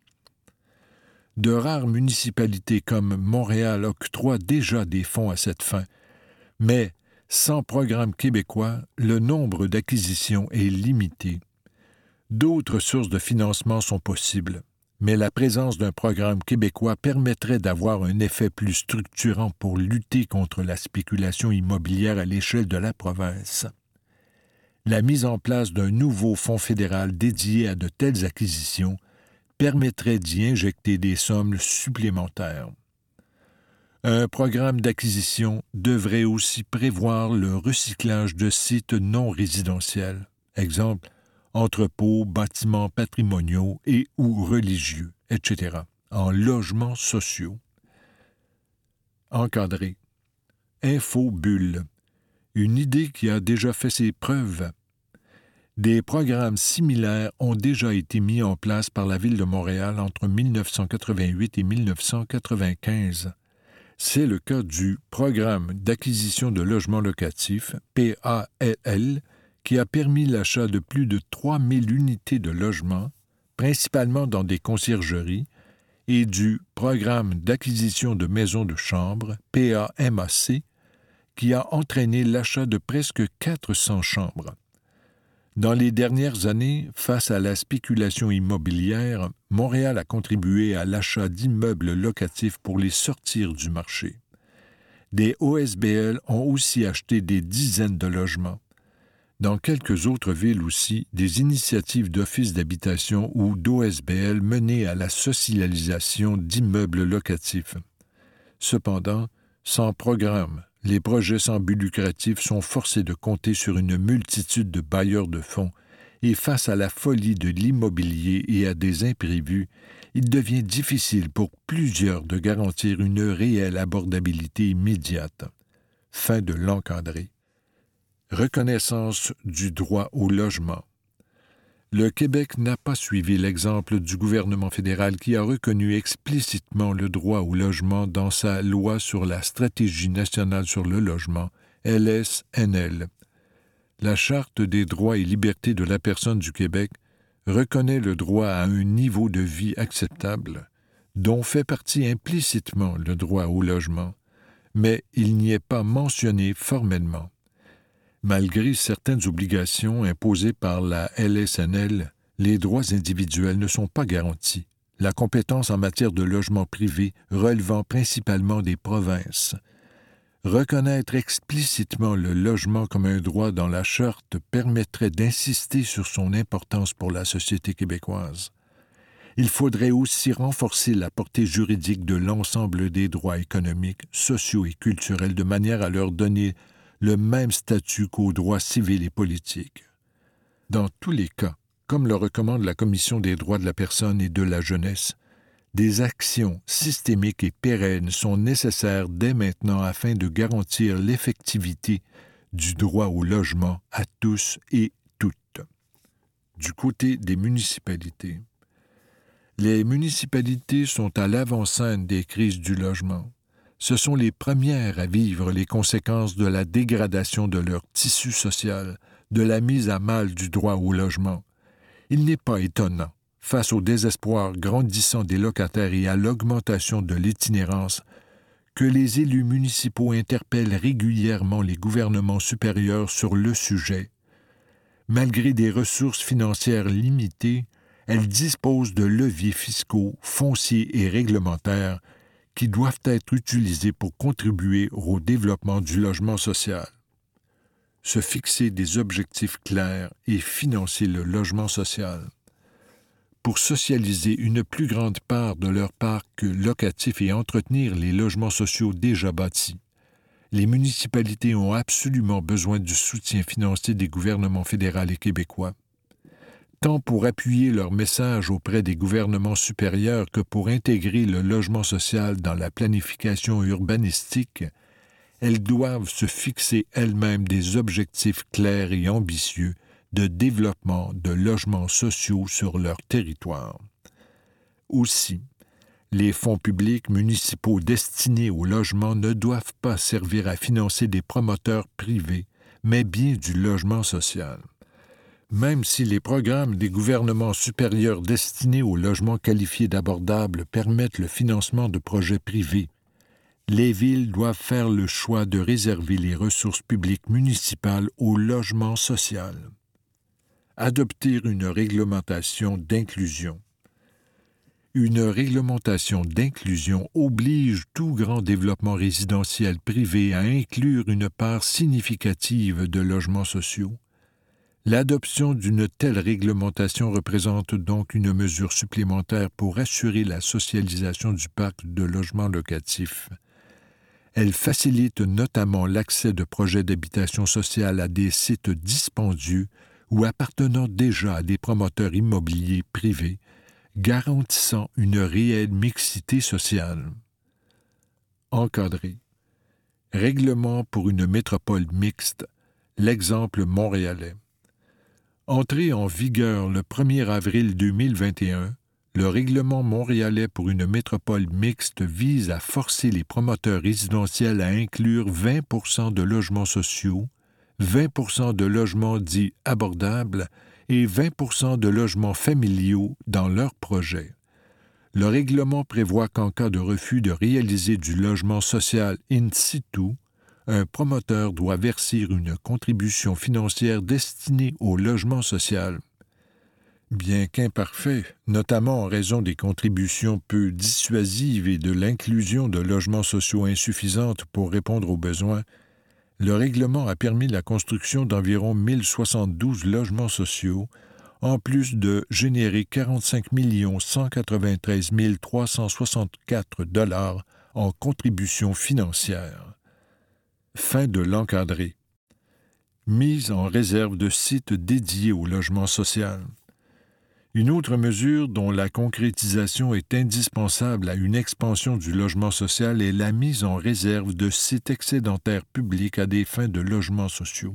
De rares municipalités comme Montréal octroient déjà des fonds à cette fin, mais sans programme québécois, le nombre d'acquisitions est limité. D'autres sources de financement sont possibles, mais la présence d'un programme québécois permettrait d'avoir un effet plus structurant pour lutter contre la spéculation immobilière à l'échelle de la province. La mise en place d'un nouveau fonds fédéral dédié à de telles acquisitions permettrait d'y injecter des sommes supplémentaires. Un programme d'acquisition devrait aussi prévoir le recyclage de sites non résidentiels, exemple, entrepôts, bâtiments patrimoniaux et ou religieux, etc., en logements sociaux. Encadré. Infobulle. Une idée qui a déjà fait ses preuves. Des programmes similaires ont déjà été mis en place par la Ville de Montréal entre 1988 et 1995. C'est le cas du Programme d'acquisition de logements locatifs, PALL, qui a permis l'achat de plus de 3000 unités de logements, principalement dans des conciergeries, et du Programme d'acquisition de maisons de chambre, PAMAC, qui a entraîné l'achat de presque 400 chambres. Dans les dernières années, face à la spéculation immobilière, Montréal a contribué à l'achat d'immeubles locatifs pour les sortir du marché. Des OSBL ont aussi acheté des dizaines de logements. Dans quelques autres villes aussi, des initiatives d'offices d'habitation ou d'OSBL menaient à la socialisation d'immeubles locatifs. Cependant, sans programme, les projets sans but lucratif sont forcés de compter sur une multitude de bailleurs de fonds et face à la folie de l'immobilier et à des imprévus, il devient difficile pour plusieurs de garantir une réelle abordabilité immédiate. Fin de l'encadré. Reconnaissance du droit au logement. Le Québec n'a pas suivi l'exemple du gouvernement fédéral qui a reconnu explicitement le droit au logement dans sa loi sur la stratégie nationale sur le logement, LSNL. La Charte des droits et libertés de la personne du Québec reconnaît le droit à un niveau de vie acceptable, dont fait partie implicitement le droit au logement, mais il n'y est pas mentionné formellement. Malgré certaines obligations imposées par la LSNL, les droits individuels ne sont pas garantis, la compétence en matière de logement privé relevant principalement des provinces. Reconnaître explicitement le logement comme un droit dans la Charte permettrait d'insister sur son importance pour la société québécoise. Il faudrait aussi renforcer la portée juridique de l'ensemble des droits économiques, sociaux et culturels de manière à leur donner le même statut qu'aux droits civils et politiques. Dans tous les cas, comme le recommande la Commission des droits de la personne et de la jeunesse, des actions systémiques et pérennes sont nécessaires dès maintenant afin de garantir l'effectivité du droit au logement à tous et toutes. Du côté des municipalités, les municipalités sont à l'avant-scène des crises du logement. Ce sont les premières à vivre les conséquences de la dégradation de leur tissu social, de la mise à mal du droit au logement. Il n'est pas étonnant, face au désespoir grandissant des locataires et à l'augmentation de l'itinérance, que les élus municipaux interpellent régulièrement les gouvernements supérieurs sur le sujet. Malgré des ressources financières limitées, elles disposent de leviers fiscaux, fonciers et réglementaires qui doivent être utilisés pour contribuer au développement du logement social. Se fixer des objectifs clairs et financer le logement social. Pour socialiser une plus grande part de leur parc locatif et entretenir les logements sociaux déjà bâtis, les municipalités ont absolument besoin du soutien financier des gouvernements fédéral et québécois, tant pour appuyer leur message auprès des gouvernements supérieurs que pour intégrer le logement social dans la planification urbanistique. Elles doivent se fixer elles-mêmes des objectifs clairs et ambitieux de développement de logements sociaux sur leur territoire. Aussi, les fonds publics municipaux destinés au logement ne doivent pas servir à financer des promoteurs privés, mais bien du logement social. Même si les programmes des gouvernements supérieurs destinés au logement qualifié d'abordable permettent le financement de projets privés, les villes doivent faire le choix de réserver les ressources publiques municipales au logement social. Adopter une réglementation d'inclusion. Une réglementation d'inclusion oblige tout grand développement résidentiel privé à inclure une part significative de logements sociaux. L'adoption d'une telle réglementation représente donc une mesure supplémentaire pour assurer la socialisation du parc de logements locatifs. Elle facilite notamment l'accès de projets d'habitation sociale à des sites dispendieux ou appartenant déjà à des promoteurs immobiliers privés, garantissant une réelle mixité sociale. Encadré. Règlement pour une métropole mixte, l'exemple montréalais. Entré en vigueur le 1er avril 2021, le règlement montréalais pour une métropole mixte vise à forcer les promoteurs résidentiels à inclure 20% de logements sociaux, 20% de logements dits abordables et 20% de logements familiaux dans leurs projets. Le règlement prévoit qu'en cas de refus de réaliser du logement social in situ, un promoteur doit verser une contribution financière destinée au logement social. Bien qu'imparfait, notamment en raison des contributions peu dissuasives et de l'inclusion de logements sociaux insuffisantes pour répondre aux besoins, le règlement a permis la construction d'environ 1072 logements sociaux, en plus de générer 45 193 364 $ en contributions financières. Fin de l'encadré. Mise en réserve de sites dédiés au logement social. Une autre mesure dont la concrétisation est indispensable à une expansion du logement social est la mise en réserve de sites excédentaires publics à des fins de logements sociaux.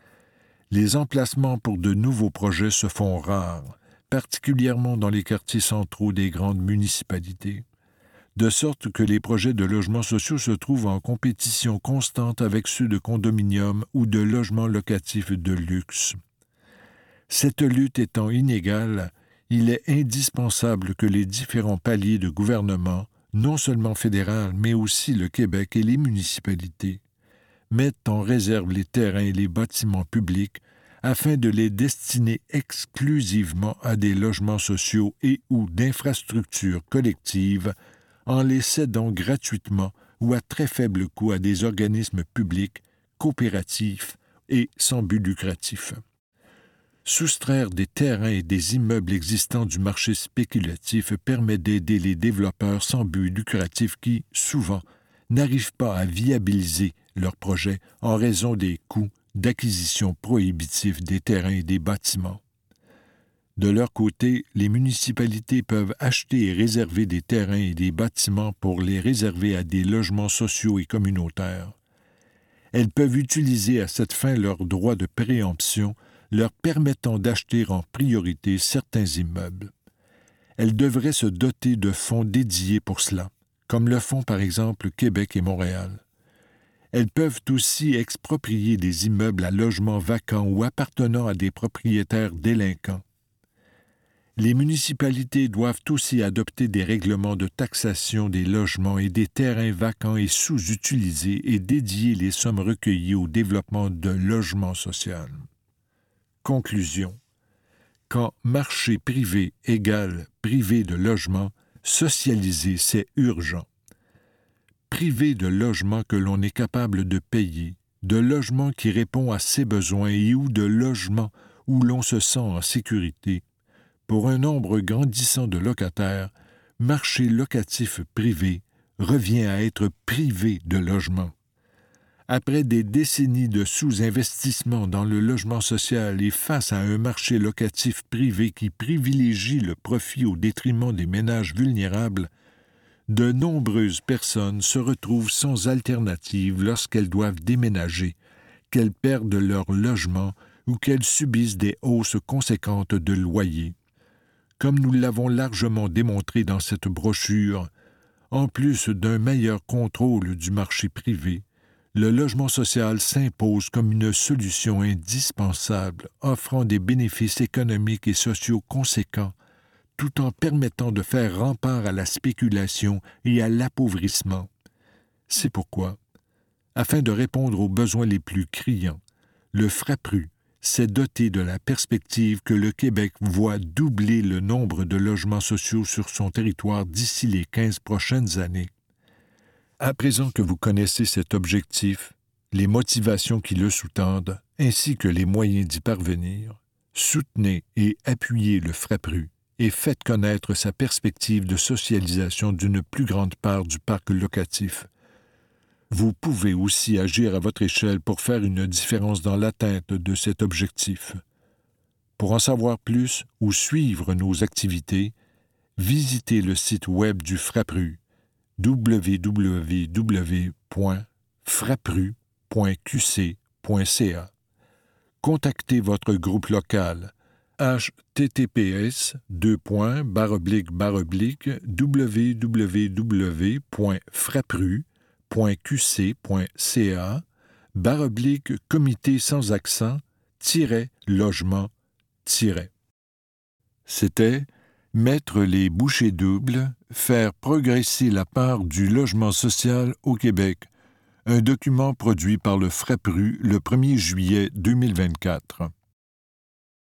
Les emplacements pour de nouveaux projets se font rares, particulièrement dans les quartiers centraux des grandes municipalités, de sorte que les projets de logements sociaux se trouvent en compétition constante avec ceux de condominiums ou de logements locatifs de luxe. Cette lutte étant inégale, il est indispensable que les différents paliers de gouvernement, non seulement fédéral, mais aussi le Québec et les municipalités, mettent en réserve les terrains et les bâtiments publics afin de les destiner exclusivement à des logements sociaux et ou d'infrastructures collectives en les cédant gratuitement ou à très faible coût à des organismes publics, coopératifs et sans but lucratif. Soustraire des terrains et des immeubles existants du marché spéculatif permet d'aider les développeurs sans but lucratif qui, souvent, n'arrivent pas à viabiliser leurs projets en raison des coûts d'acquisition prohibitifs des terrains et des bâtiments. De leur côté, les municipalités peuvent acheter et réserver des terrains et des bâtiments pour les réserver à des logements sociaux et communautaires. Elles peuvent utiliser à cette fin leur droit de préemption leur permettant d'acheter en priorité certains immeubles. Elles devraient se doter de fonds dédiés pour cela, comme le font par exemple Québec et Montréal. Elles peuvent aussi exproprier des immeubles à logements vacants ou appartenant à des propriétaires délinquants. Les municipalités doivent aussi adopter des règlements de taxation des logements et des terrains vacants et sous-utilisés et dédier les sommes recueillies au développement de logements sociaux. Conclusion. Quand marché privé égale privé de logement, socialiser, c'est urgent. Privé de logement que l'on est capable de payer, de logement qui répond à ses besoins et ou de logement où l'on se sent en sécurité, pour un nombre grandissant de locataires, marché locatif privé revient à être privé de logement. Après des décennies de sous-investissement dans le logement social et face à un marché locatif privé qui privilégie le profit au détriment des ménages vulnérables, de nombreuses personnes se retrouvent sans alternative lorsqu'elles doivent déménager, qu'elles perdent leur logement ou qu'elles subissent des hausses conséquentes de loyers. Comme nous l'avons largement démontré dans cette brochure, en plus d'un meilleur contrôle du marché privé, le logement social s'impose comme une solution indispensable, offrant des bénéfices économiques et sociaux conséquents, tout en permettant de faire rempart à la spéculation et à l'appauvrissement. C'est pourquoi, afin de répondre aux besoins les plus criants, le FRAPRU s'est doté de la perspective que le Québec voit doubler le nombre de logements sociaux sur son territoire d'ici les 15 prochaines années. À présent que vous connaissez cet objectif, les motivations qui le sous-tendent, ainsi que les moyens d'y parvenir, soutenez et appuyez le FRAPRU et faites connaître sa perspective de socialisation d'une plus grande part du parc locatif. Vous pouvez aussi agir à votre échelle pour faire une différence dans l'atteinte de cet objectif. Pour en savoir plus ou suivre nos activités, visitez le site web du Frappru www.frappru.qc.ca. Contactez votre groupe local https://www.frappru.qc.ca/comité sans accent -logement-. C'était Mettre les bouchées doubles, faire progresser la part du logement social au Québec, un document produit par le Frappru le 1er juillet 2024.